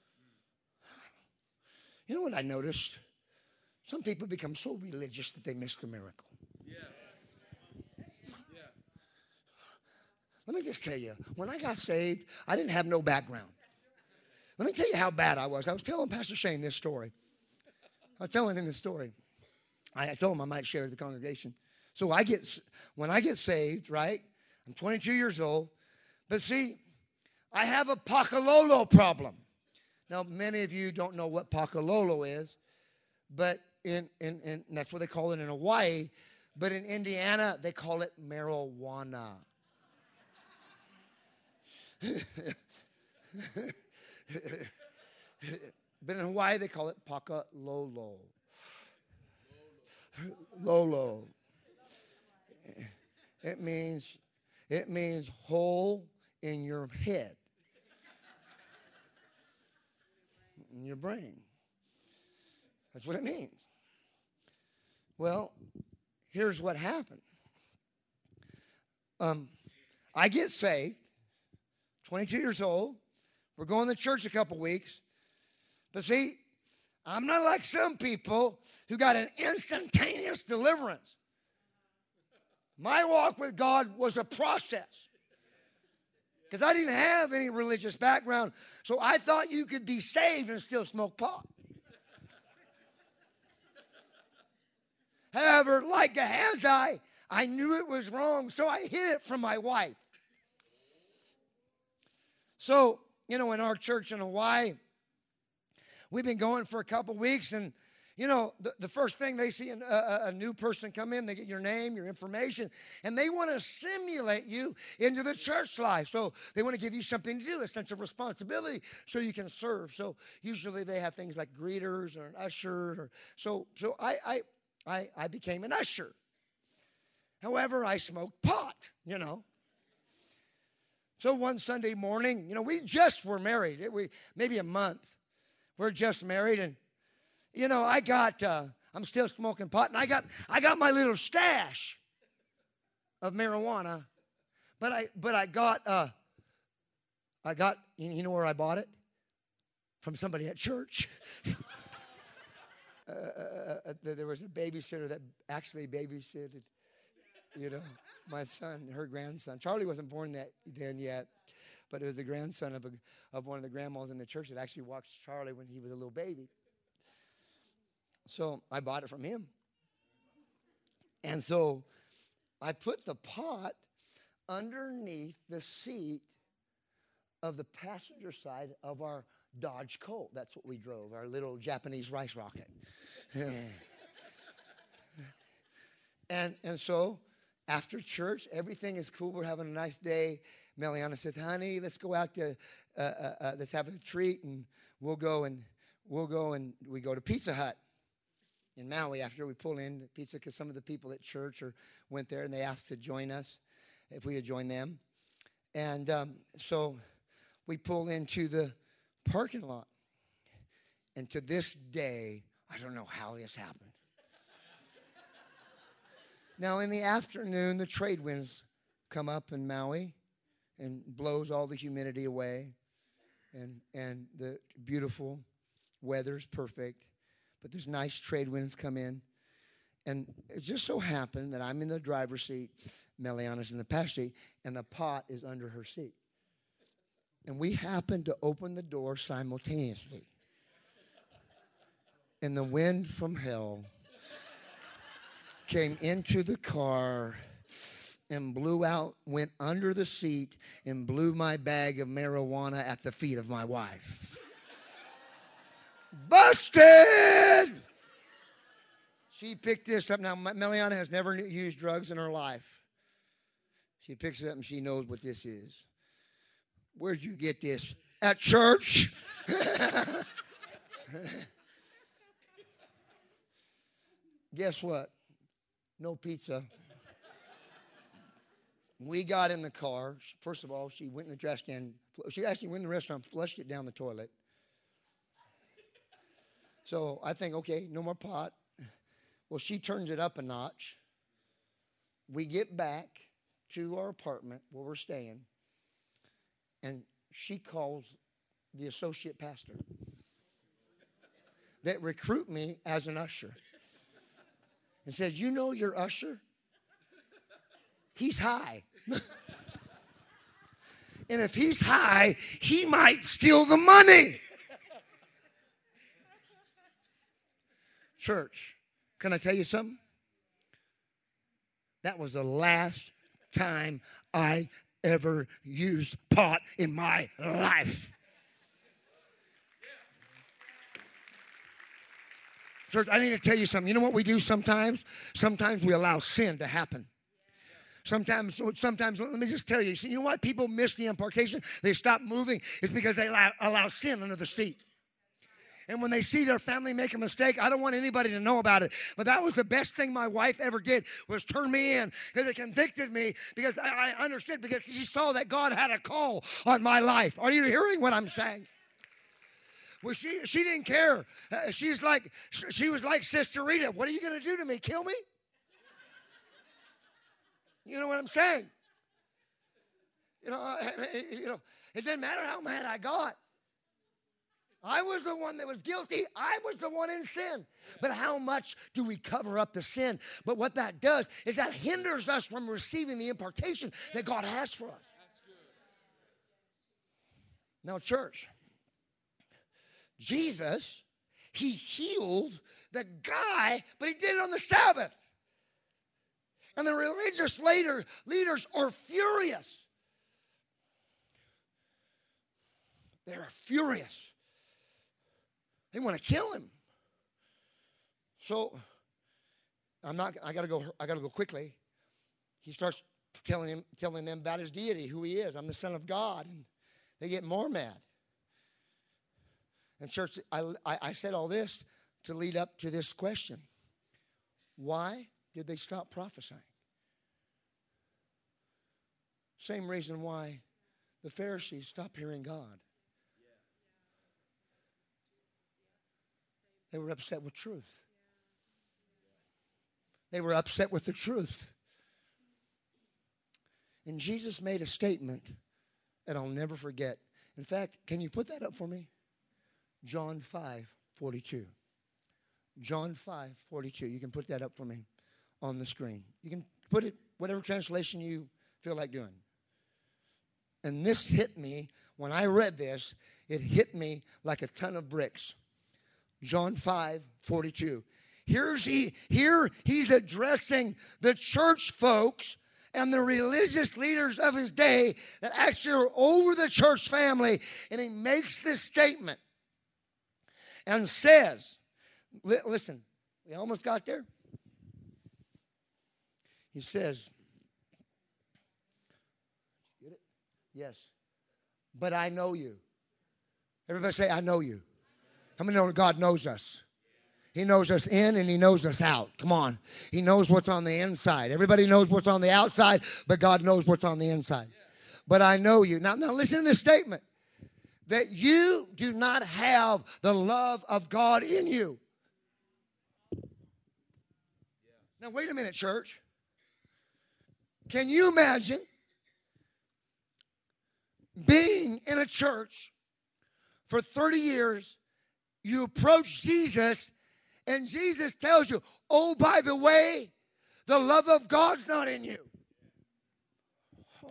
A: You know what I noticed? Some people become so religious that they miss the miracle. Yeah. Yeah. Let me just tell you, when I got saved, I didn't have no background. Let me tell you how bad I was. I was telling Pastor Shane this story. I was telling him this story. I told him I might share with the congregation. So I get, when I get saved, right, I'm twenty-two years old. But see, I have a pakalolo problem. Now, many of you don't know what pakalolo is, but in, in, in that's what they call it in Hawaii. But in Indiana, they call it marijuana. But in Hawaii, they call it pakalolo. Lolo. It means, it means hole in your head. In your brain. That's what it means. Well, here's what happened. Um, I get saved, twenty-two years old. We're going to church a couple weeks. But see, I'm not like some people who got an instantaneous deliverance. My walk with God was a process. Because I didn't have any religious background. So I thought you could be saved and still smoke pot. However, like Gehazi, I knew it was wrong, so I hid it from my wife. So, you know, in our church in Hawaii, we've been going for a couple weeks, and you know, the, the first thing they see a, a, a new person come in, they get your name, your information, and they want to simulate you into the church life. So they want to give you something to do, a sense of responsibility, so you can serve. So usually they have things like greeters or an usher. Or, so so I, I, I, I became an usher. However, I smoked pot, you know. So one Sunday morning, you know, we just were married. It, we maybe a month. We're just married, and you know, I got, uh, I'm still smoking pot, and I got, I got my little stash of marijuana, but I, but I got, uh, I got, you know where I bought it? From somebody at church. uh, uh, uh, there was a babysitter that actually babysitted, you know, my son, her grandson. Charlie wasn't born that then yet, but it was the grandson of a, of one of the grandmas in the church that actually watched Charlie when he was a little baby. So I bought it from him. And so I put the pot underneath the seat of the passenger side of our Dodge Colt. That's what we drove, our little Japanese rice rocket. and, and so after church, everything is cool. We're having a nice day. Meliana says, honey, let's go out to, uh, uh, uh, let's have a treat, and we'll go and we'll go and we go to Pizza Hut in Maui after we pull in pizza, because some of the people at church or went there and they asked to join us if we would join them. And um, so we pull into the parking lot. And to this day, I don't know how this happened. Now, in the afternoon, the trade winds come up in Maui and blows all the humidity away. And, and the beautiful weather's perfect. But there's nice trade winds come in. And it just so happened that I'm in the driver's seat, Meliana's in the passenger seat, and the pot is under her seat. And we happened to open the door simultaneously. And the wind from hell came into the car and blew out, went under the seat and blew my bag of marijuana at the feet of my wife. Busted! She picked this up. Now, Meliana has never used drugs in her life. She picks it up and she knows what this is. Where'd you get this? At church? Guess what? No pizza. We got in the car. First of all, she went in the trash can. She actually went in the restaurant, flushed it down the toilet. So I think, okay, no more pot. Well, she turns it up a notch. We get back to our apartment where we're staying, and she calls the associate pastor that recruit me as an usher and says, you know your usher? He's high. And if he's high, he might steal the money. Church, can I tell you something? That was the last time I ever used pot in my life. Church, I need to tell you something. You know what we do sometimes? Sometimes we allow sin to happen. Sometimes, sometimes, let me just tell you, you know why people miss the impartation? They stop moving. It's because they allow, allow sin under the seat. And when they see their family make a mistake, I don't want anybody to know about it. But that was the best thing my wife ever did, was turn me in. Because it convicted me, because I, I understood, because she saw that God had a call on my life. Are you hearing what I'm saying? Well, she, she didn't care. Uh, she's like, she was like Sister Rita. What are you going to do to me? Kill me? You know what I'm saying? You know, uh, you know, it didn't matter how mad I got. I was the one that was guilty. I was the one in sin. But how much do we cover up the sin? But what that does is that hinders us from receiving the impartation that God has for us. Now, church, Jesus, he healed the guy, but he did it on the Sabbath. And the religious leader, leaders are furious. They're furious. They want to kill him. So I'm not. I got to go. I got to go quickly. He starts telling him, telling them about his deity, who he is. I'm the Son of God, and they get more mad. And church, I, I, I said all this to lead up to this question: why did they stop prophesying? Same reason why the Pharisees stopped hearing God. They were upset with truth. They were upset with the truth. And Jesus made a statement that I'll never forget. In fact, can you put that up for me? John five forty-two. John five forty-two. You can put that up for me on the screen. You can put it, whatever translation you feel like doing. And this hit me, when I read this, it hit me like a ton of bricks. John five forty-two. Here's he, here he's addressing the church folks and the religious leaders of his day that actually are over the church family. And he makes this statement and says, listen, we almost got there. He says, get it? Yes. But I know you. Everybody say, I know you. How many know God knows us? He knows us in and he knows us out. Come on. He knows what's on the inside. Everybody knows what's on the outside, but God knows what's on the inside. But I know you. Now, now listen to this statement. That you do not have the love of God in you. Now, wait a minute, church. Can you imagine being in a church for thirty years? You approach Jesus, and Jesus tells you, oh, by the way, the love of God's not in you. Oh.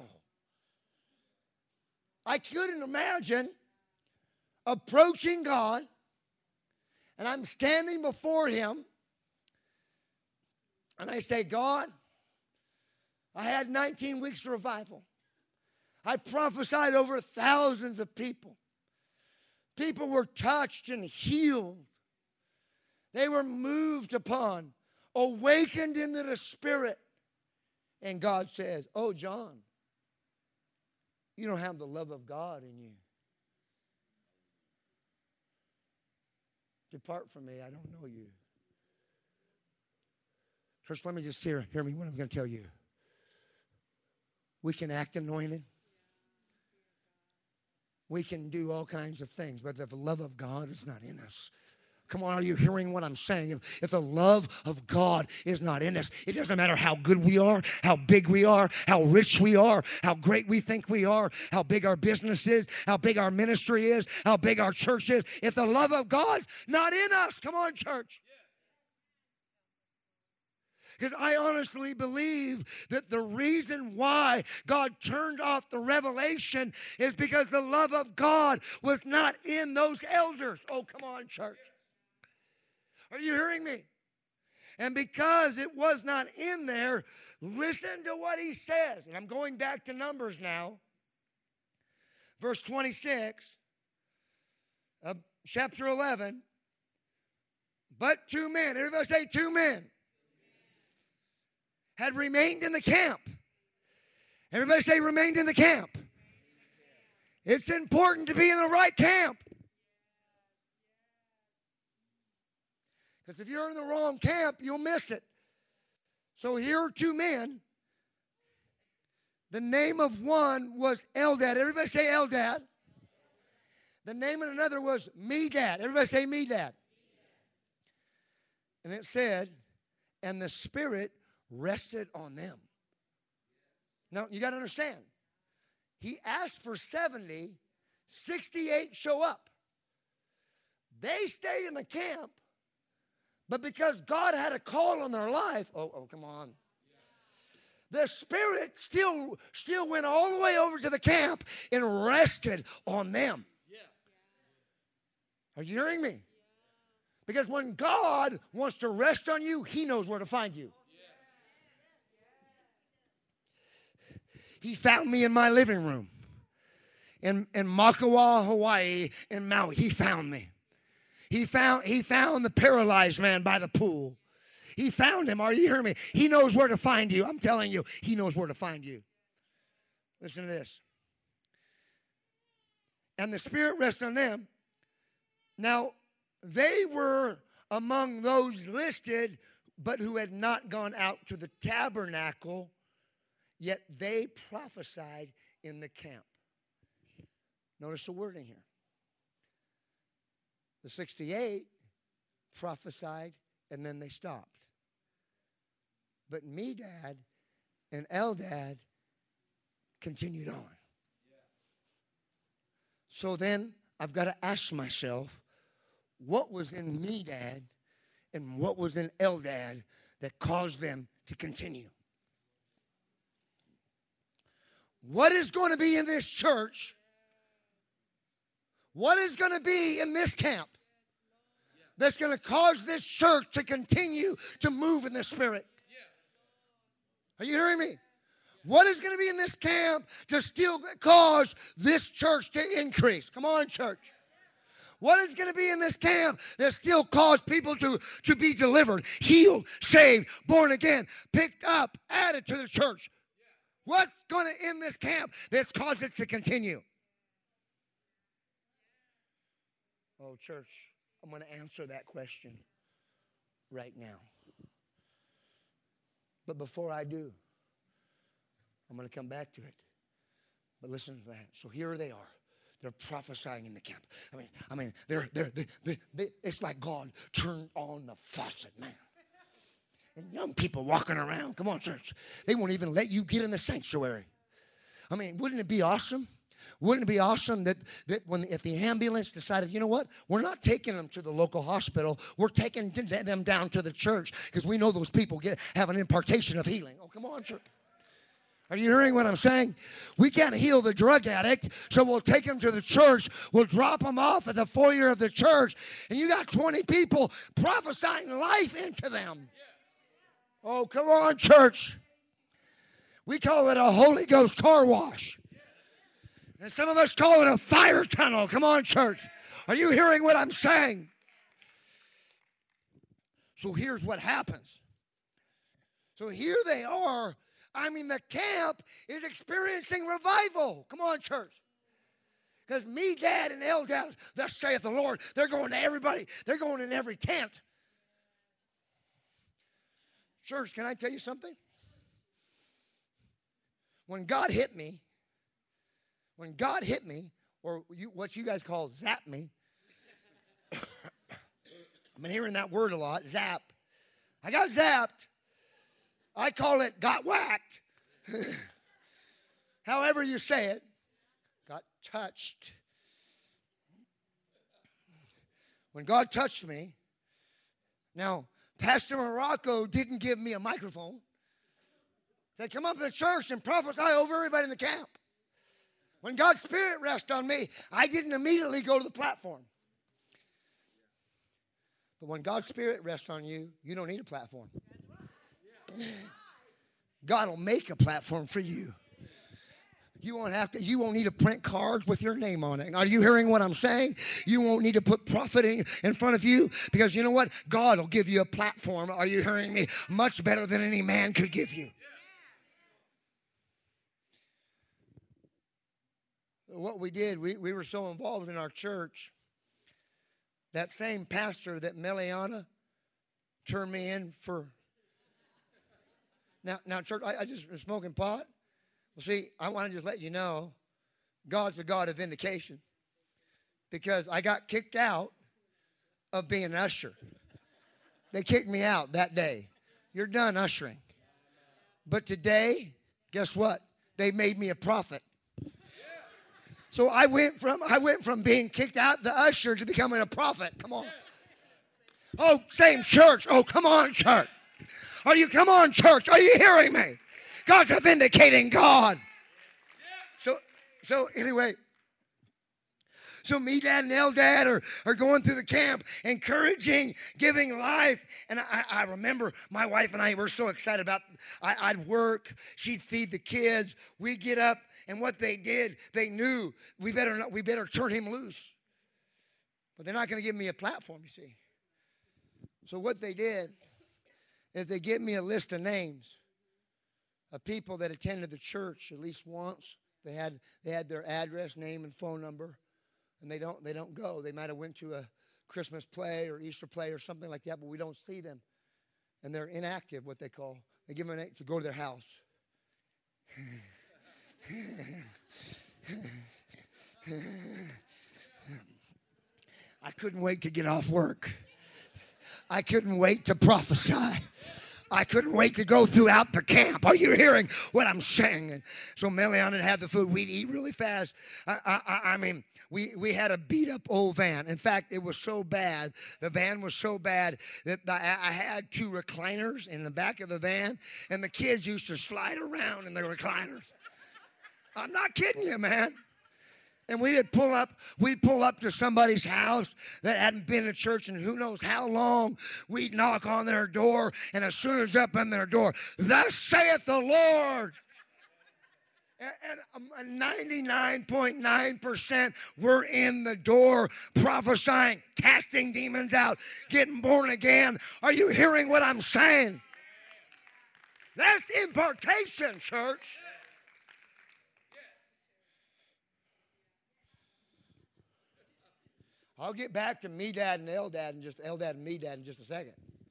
A: I couldn't imagine approaching God, and I'm standing before him, and I say, God, I had nineteen weeks of revival. I prophesied over thousands of people. People were touched and healed. They were moved upon, awakened into the Spirit. And God says, oh, John, you don't have the love of God in you. Depart from me, I don't know you. Church, let me just hear, hear me what I'm going to tell you. We can act anointed. We can do all kinds of things, but if the love of God is not in us, come on, are you hearing what I'm saying? If, if the love of God is not in us, it doesn't matter how good we are, how big we are, how rich we are, how great we think we are, how big our business is, how big our ministry is, how big our church is. If the love of God's not in us, come on, church. Because I honestly believe that the reason why God turned off the revelation is because the love of God was not in those elders. Oh, come on, church. Are you hearing me? And because it was not in there, listen to what he says. And I'm going back to Numbers now. Verse twenty-six of chapter eleven. But two men, everybody say two men, had remained in the camp. Everybody say remained in the camp. It's important to be in the right camp. Because if you're in the wrong camp, you'll miss it. So here are two men. The name of one was Eldad. Everybody say Eldad. The name of another was Medad. Everybody say Medad. And it said, and the Spirit rested on them. Now, you got to understand. He asked for seventy, sixty-eight show up. They stayed in the camp, but because God had a call on their life, oh, oh, come on. The Spirit still, still went all the way over to the camp and rested on them. Are you hearing me? Because when God wants to rest on you, He knows where to find you. He found me in my living room in, in Makawa, Hawaii, in Maui. He found me. He found, he found the paralyzed man by the pool. He found him. Are you hearing me? He knows where to find you. I'm telling you, He knows where to find you. Listen to this. And the Spirit rested on them. Now, they were among those listed, but who had not gone out to the tabernacle, yet they prophesied in the camp. Notice the wording here. The sixty-eight prophesied, and then they stopped. But Medad and Eldad continued on. So then I've got to ask myself, what was in Medad and what was in Eldad that caused them to continue? What is going to be in this church? What is going to be in this camp that's going to cause this church to continue to move in the Spirit? Are you hearing me? What is going to be in this camp to still cause this church to increase? Come on, church. What is going to be in this camp that still cause people to, to be delivered, healed, saved, born again, picked up, added to the church? What's going to in this camp that's caused it to continue? Oh, church, I'm going to answer that question right now. But before I do, I'm going to come back to it. But listen to that. So here they are. They're prophesying in the camp. I mean, I mean, they're, they're, they, they, they, it's like God turned on the faucet, man. And young people walking around, come on, church, they won't even let you get in the sanctuary. I mean, wouldn't it be awesome? Wouldn't it be awesome that, that when if the ambulance decided, you know what, we're not taking them to the local hospital, we're taking them down to the church because we know those people get have an impartation of healing. Oh, come on, church. Are you hearing what I'm saying? We can't heal the drug addict, so we'll take him to the church. We'll drop him off at the foyer of the church, and you got twenty people prophesying life into them. Oh, come on, church. We call it a Holy Ghost car wash. And some of us call it a fire tunnel. Come on, church. Are you hearing what I'm saying? So here's what happens. So here they are. I mean, the camp is experiencing revival. Come on, church. Because me, Dad, and Eldad, thus saith the Lord, they're going to everybody. They're going in every tent. Church, can I tell you something? When God hit me, when God hit me, or you, what you guys call zap me, I've been hearing that word a lot, zap. I got zapped. I call it got whacked. However you say it, got touched. When God touched me, now, Pastor Morocco didn't give me a microphone. They come up to the church and prophesy over everybody in the camp. When God's Spirit rests on me, I didn't immediately go to the platform. But when God's Spirit rests on you, you don't need a platform. God will make a platform for you. You won't have to, you won't need to print cards with your name on it. Are you hearing what I'm saying? You won't need to put prophet in, in front of you, because you know what? God will give you a platform. Are you hearing me? Much better than any man could give you. What we did, we, we were so involved in our church, that same pastor that Meliana turned me in for. Now, now church, I, I just was smoking pot. Well, see, I want to just let you know, God's a God of vindication. Because I got kicked out of being an usher. They kicked me out that day. You're done ushering. But today, guess what? They made me a prophet. So I went from I went from being kicked out the usher to becoming a prophet. Come on. Oh, same church. Oh, come on, church. Are you, come on, church. Are you hearing me? God's a vindicating God. So, so anyway, so me, Dad, and Eldad are, are going through the camp, encouraging, giving life. And I, I remember my wife and I were so excited about, I, I'd work, she'd feed the kids, we'd get up, and what they did, they knew we better not, we better turn him loose. But they're not going to give me a platform, you see. So what they did is they give me a list of names of people that attended the church at least once. They had they had their address, name, and phone number, and they don't they don't go. They might have went to a Christmas play or Easter play or something like that, but we don't see them, and they're inactive. What they call, they give them a name to go to their house. I couldn't wait to get off work. I couldn't wait to prophesy. I couldn't wait to go throughout the camp. Are you hearing what I'm saying? And so Meliana would have the food. We'd eat really fast. I, I, I mean, we, we had a beat-up old van. In fact, it was so bad. The van was so bad that I, I had two recliners in the back of the van, and the kids used to slide around in the recliners. I'm not kidding you, man. And we'd pull up, we'd pull up to somebody's house that hadn't been to church in who knows how long. We'd knock on their door, and as soon as up in their door, thus saith the Lord. And, and ninety-nine point nine percent were in the door prophesying, casting demons out, getting born again. Are you hearing what I'm saying? That's impartation, church. I'll get back to me, Dad, and Eldad, and just Eldad and me, Dad, in just a second.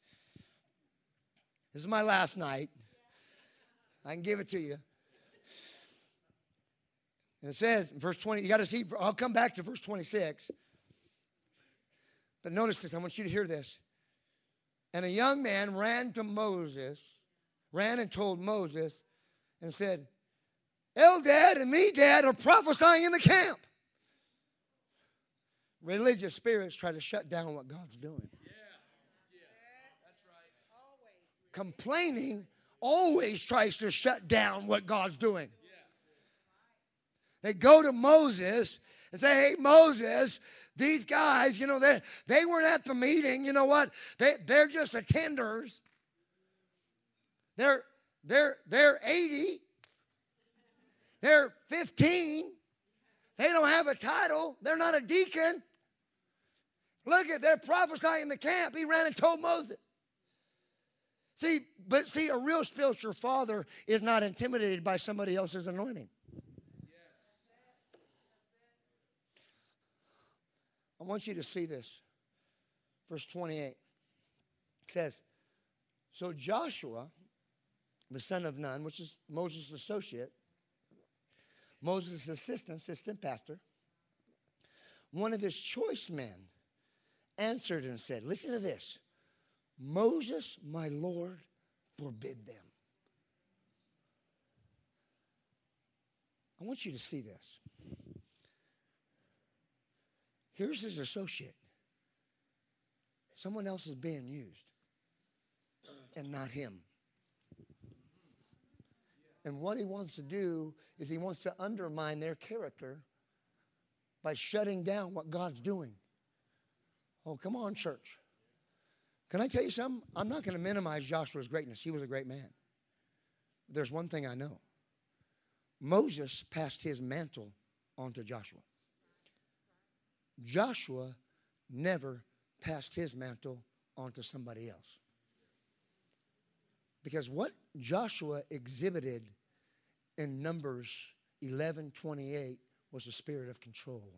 A: This is my last night. I can give it to you. And it says in verse twenty, you got to see, I'll come back to verse twenty-six. But notice this, I want you to hear this. And a young man ran to Moses, ran and told Moses, and said, Eldad and me, Dad, are prophesying in the camp. Religious spirits try to shut down what God's doing. Yeah. Yeah. That's right. Always. Complaining always tries to shut down what God's doing. Yeah. They go to Moses and say, hey, Moses, these guys, you know, they, they weren't at the meeting. You know what? They, they're just attenders. They're, they're, they're eighty. They're fifteen. They don't have a title. They're not a deacon. Look at, they're prophesying in the camp. He ran and told Moses. See, but see, a real spiritual father is not intimidated by somebody else's anointing. I want you to see this. Verse twenty-eight says, so Joshua, the son of Nun, which is Moses' associate, Moses' assistant, assistant pastor, one of his choice men answered and said, listen to this, Moses, my Lord, forbid them. I want you to see this. Here's his associate. Someone else is being used and not him. And what he wants to do is he wants to undermine their character by shutting down what God's doing. Oh, come on, church. Can I tell you something? I'm not going to minimize Joshua's greatness. He was a great man. There's one thing I know. Moses passed his mantle on to Joshua. Joshua never passed his mantle on to somebody else. Because what Joshua exhibited in Numbers eleven twenty-eight was a spirit of control.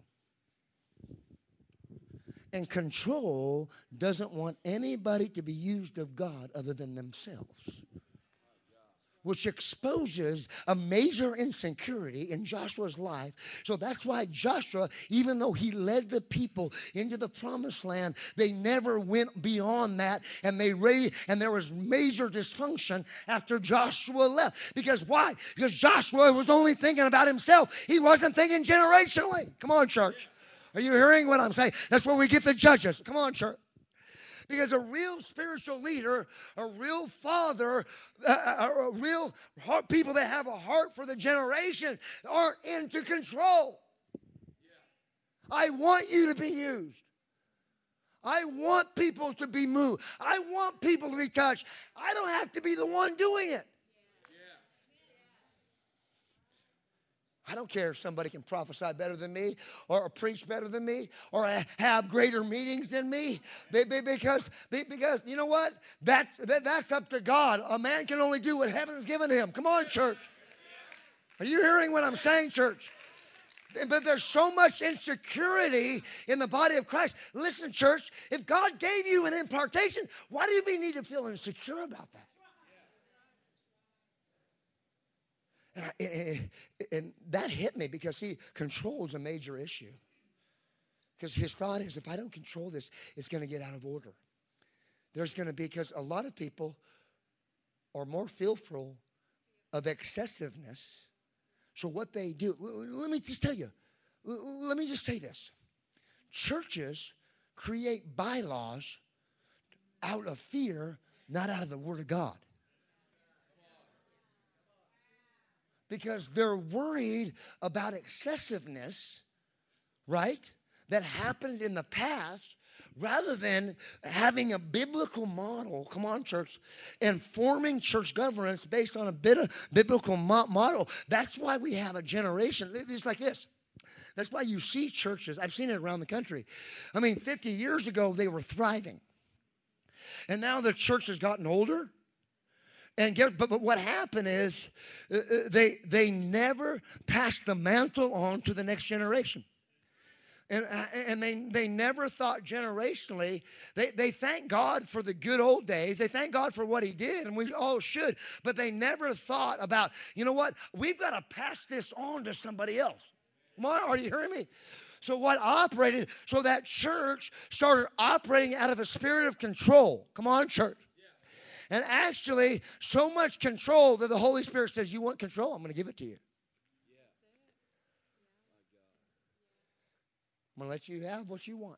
A: And control doesn't want anybody to be used of God other than themselves, which exposes a major insecurity in Joshua's life. So that's why Joshua, even though he led the people into the promised land, they never went beyond that, and they raised, and there was major dysfunction after Joshua left. Because why? Because Joshua was only thinking about himself. He wasn't thinking generationally. Come on, church. Are you hearing what I'm saying? That's where we get the judges. Come on, church. Because a real spiritual leader, a real father, a, a, a real heart, people that have a heart for the generation aren't into control. I want you to be used. I want people to be moved. I want people to be touched. I don't have to be the one doing it. I don't care if somebody can prophesy better than me or preach better than me or have greater meetings than me, because, because you know what? That's, that, that's up to God. A man can only do what heaven's given him. Come on, church. Are you hearing what I'm saying, church? But there's so much insecurity in the body of Christ. Listen, church, if God gave you an impartation, why do we need to feel insecure about that? And, I, and that hit me because, see, control is a major issue. Because his thought is, if I don't control this, it's going to get out of order. There's going to be, because a lot of people are more fearful of excessiveness. So what they do, let me just tell you, let me just say this. Churches create bylaws out of fear, not out of the Word of God. Because they're worried about excessiveness, right, that happened in the past, rather than having a biblical model, come on, church, and forming church governance based on a bit of biblical mo- model. That's why we have a generation. It's like this. That's why you see churches. I've seen it around the country. I mean, fifty years ago, they were thriving. And now the church has gotten older. And get, but, but what happened is uh, they, they never passed the mantle on to the next generation. And, uh, and they, they never thought generationally. They, they thank God for the good old days. They thank God for what he did, and we all should. But they never thought about, you know what? We've got to pass this on to somebody else. Are you hearing me? So what operated, so that church started operating out of a spirit of control. Come on, church. And actually, so much control that the Holy Spirit says, you want control? I'm going to give it to you. I'm going to let you have what you want.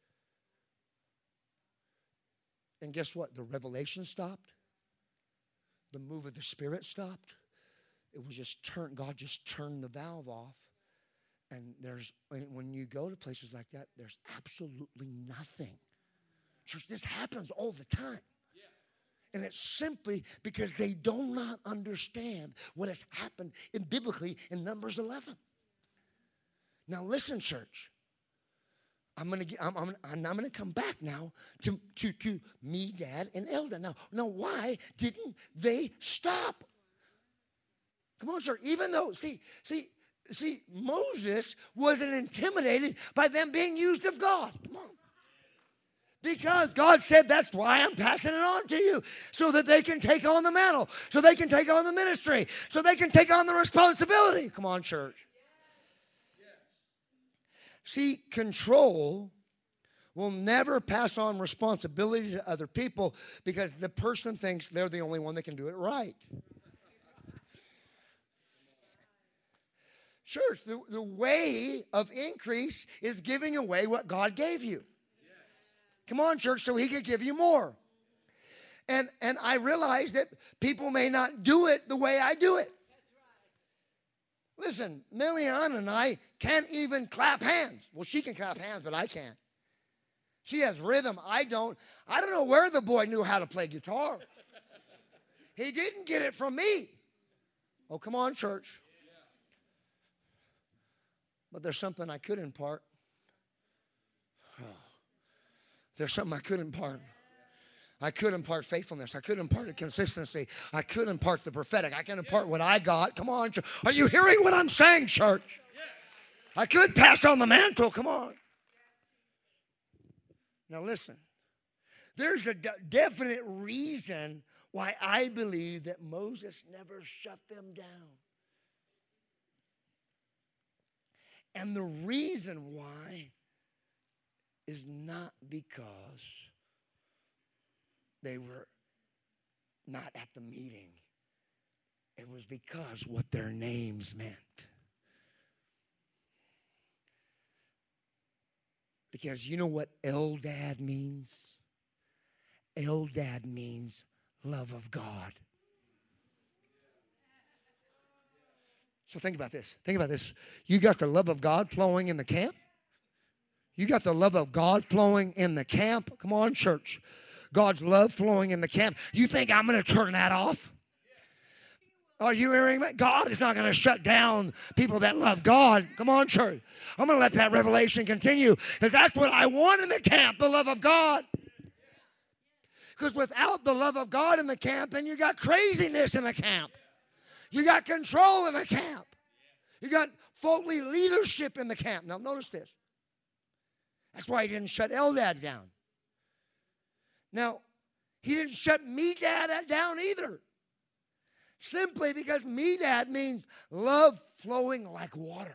A: And guess what? The revelation stopped. The move of the Spirit stopped. It was just turned, God just turned the valve off. And there's, when you go to places like that, there's absolutely nothing. Church, this happens all the time. And it's simply because they do not understand what has happened in biblically in Numbers eleven. Now listen, church. I'm gonna I'm, I'm, I'm gonna come back now to, to, to Medad and Eldad. Now, now why didn't they stop? Come on, sir. Even though, see, see, see, Moses wasn't intimidated by them being used of God. Come on. Because God said, that's why I'm passing it on to you, so that they can take on the mantle, so they can take on the ministry, so they can take on the responsibility. Come on, church. See, control will never pass on responsibility to other people because the person thinks they're the only one that can do it right. Church, the, the way of increase is giving away what God gave you. Come on, church, so he could give you more. And, and I realize that people may not do it the way I do it. Listen, Millian and I can't even clap hands. Well, she can clap hands, but I can't. She has rhythm. I don't. I don't know where the boy knew how to play guitar. He didn't get it from me. Oh, come on, church. But there's something I could impart. There's something I could impart. I could impart faithfulness. I could impart consistency. I could impart the prophetic. I can impart what I got. Come on, church. Are you hearing what I'm saying, church? I could pass on the mantle. Come on. Now listen. There's a de- definite reason why I believe that Moses never shut them down. And the reason why is not because they were not at the meeting. It was because what their names meant. Because you know what Eldad means? Eldad means love of God. So think about this. Think about this. You got the love of God flowing in the camp? You got the love of God flowing in the camp? Come on, church. God's love flowing in the camp. You think I'm going to turn that off? Are you hearing me? God is not going to shut down people that love God. Come on, church. I'm going to let that revelation continue because that's what I want in the camp, the love of God. Because without the love of God in the camp, then you got craziness in the camp. You got control in the camp. You got faulty leadership in the camp. Now, notice this. That's why he didn't shut Eldad down. Now, he didn't shut Medad down either. Simply because Medad means love flowing like water.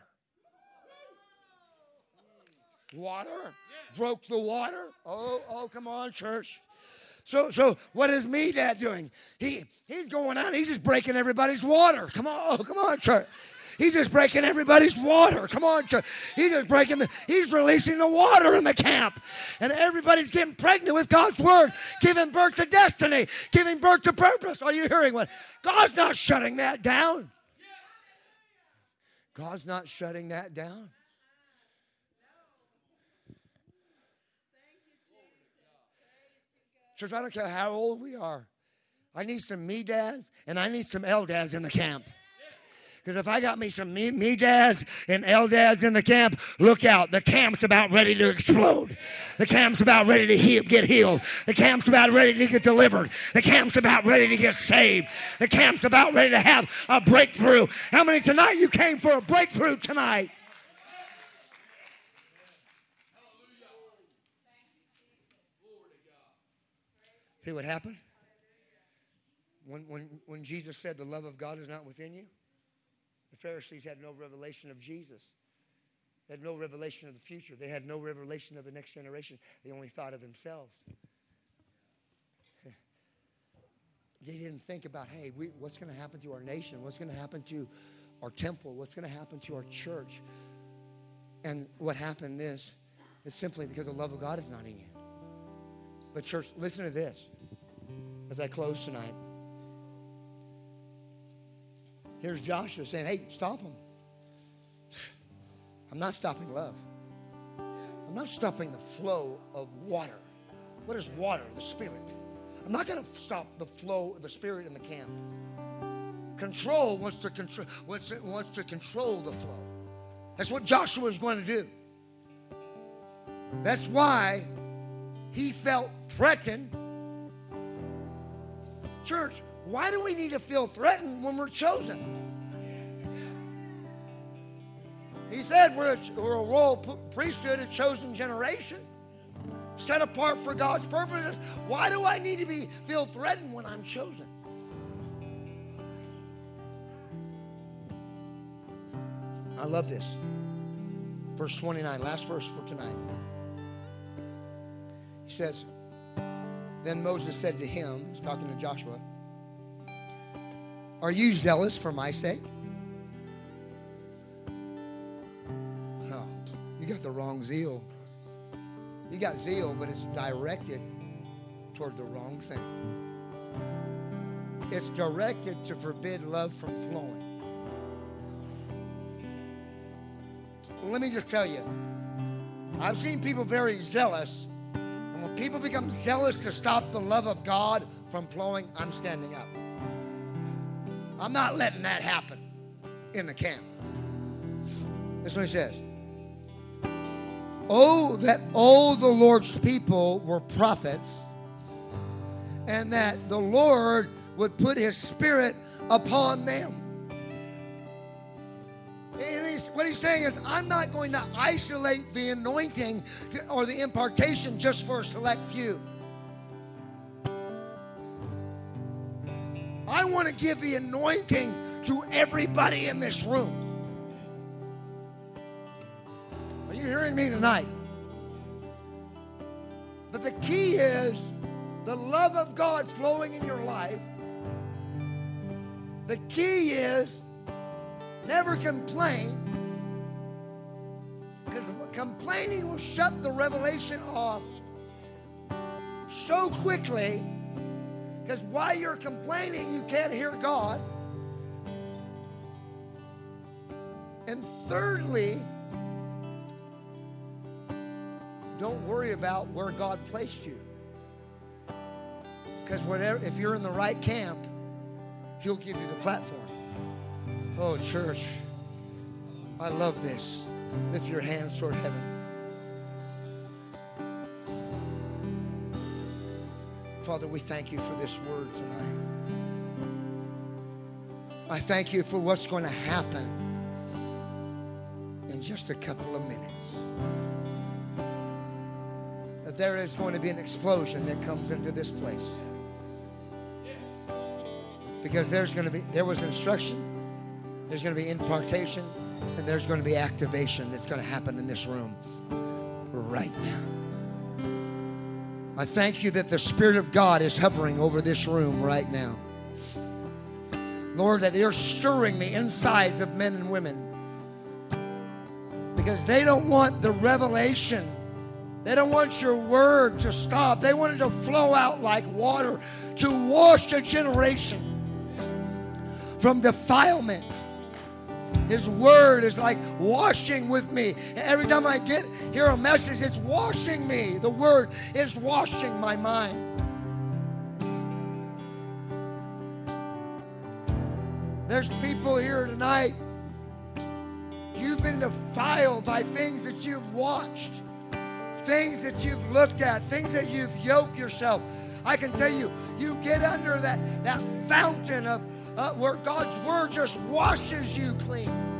A: Water? Broke the water? Oh, oh, come on, church. So, so what is Medad doing? He, he's going out, he's just breaking everybody's water. Come on, oh, come on, church. He's just breaking everybody's water. Come on, church. He's just breaking the, he's releasing the water in the camp. And everybody's getting pregnant with God's word, giving birth to destiny, giving birth to purpose. Are you hearing what? God's not shutting that down. God's not shutting that down. Church, I don't care how old we are. I need some me-dads and I need some Eldads in the camp. Because if I got me some me, me dads and Eldads in the camp, look out. The camp's about ready to explode. The camp's about ready to heal, get healed. The camp's about ready to get delivered. The camp's about ready to get saved. The camp's about ready to have a breakthrough. How many tonight you came for a breakthrough tonight? See what happened? When, when, when Jesus said the love of God is not within you, the Pharisees had no revelation of Jesus. They had no revelation of the future. They had no revelation of the next generation. They only thought of themselves. They didn't think about, hey, we, what's going to happen to our nation? What's going to happen to our temple? What's going to happen to our church? And what happened is, is simply because the love of God is not in you. But church, listen to this as I close tonight. Here's Joshua saying, hey, stop them. I'm not stopping love. I'm not stopping the flow of water. What is water? The Spirit. I'm not going to stop the flow of the Spirit in the camp. Control wants to control wants to, wants to control the flow. That's what Joshua is going to do. That's why he felt threatened. Church, why do we need to feel threatened when we're chosen? He said we're a, we're a royal priesthood, a chosen generation, set apart for God's purposes. Why do I need to be feel threatened when I'm chosen? I love this. Verse twenty-nine, last verse for tonight. He says, then Moses said to him, he's talking to Joshua, are you zealous for my sake? Oh, you got the wrong zeal. You got zeal, but it's directed toward the wrong thing. It's directed to forbid love from flowing. Let me just tell you, I've seen people very zealous, and when people become zealous to stop the love of God from flowing, I'm standing up. I'm not letting that happen in the camp. This is what he says. Oh, that all the Lord's people were prophets, and that the Lord would put his Spirit upon them. And he's, what he's saying is, I'm not going to isolate the anointing to, or the impartation just for a select few. I want to give the anointing to everybody in this room. Are you hearing me tonight? But the key is the love of God flowing in your life. The key is never complain, because complaining will shut the revelation off so quickly, because while you're complaining, you can't hear God. And thirdly, don't worry about where God placed you, because whatever, if you're in the right camp, he'll give you the platform. Oh, church, I love this. Lift your hands toward heaven. Father, we thank you for this word tonight. I thank you for what's going to happen in just a couple of minutes. That there is going to be an explosion that comes into this place. Because there's going to be, there was instruction, there's going to be impartation, and there's going to be activation that's going to happen in this room right now. I thank you that the Spirit of God is hovering over this room right now. Lord, that you're stirring the insides of men and women, because they don't want the revelation. They don't want your word to stop. They want it to flow out like water to wash a generation from defilement. His word is like washing with me. Every time I get hear a message, it's washing me. The word is washing my mind. There's people here tonight. You've been defiled by things that you've watched, things that you've looked at, things that you've yoked yourself. I can tell you, you get under that, that fountain of Uh, where God's word just washes you clean.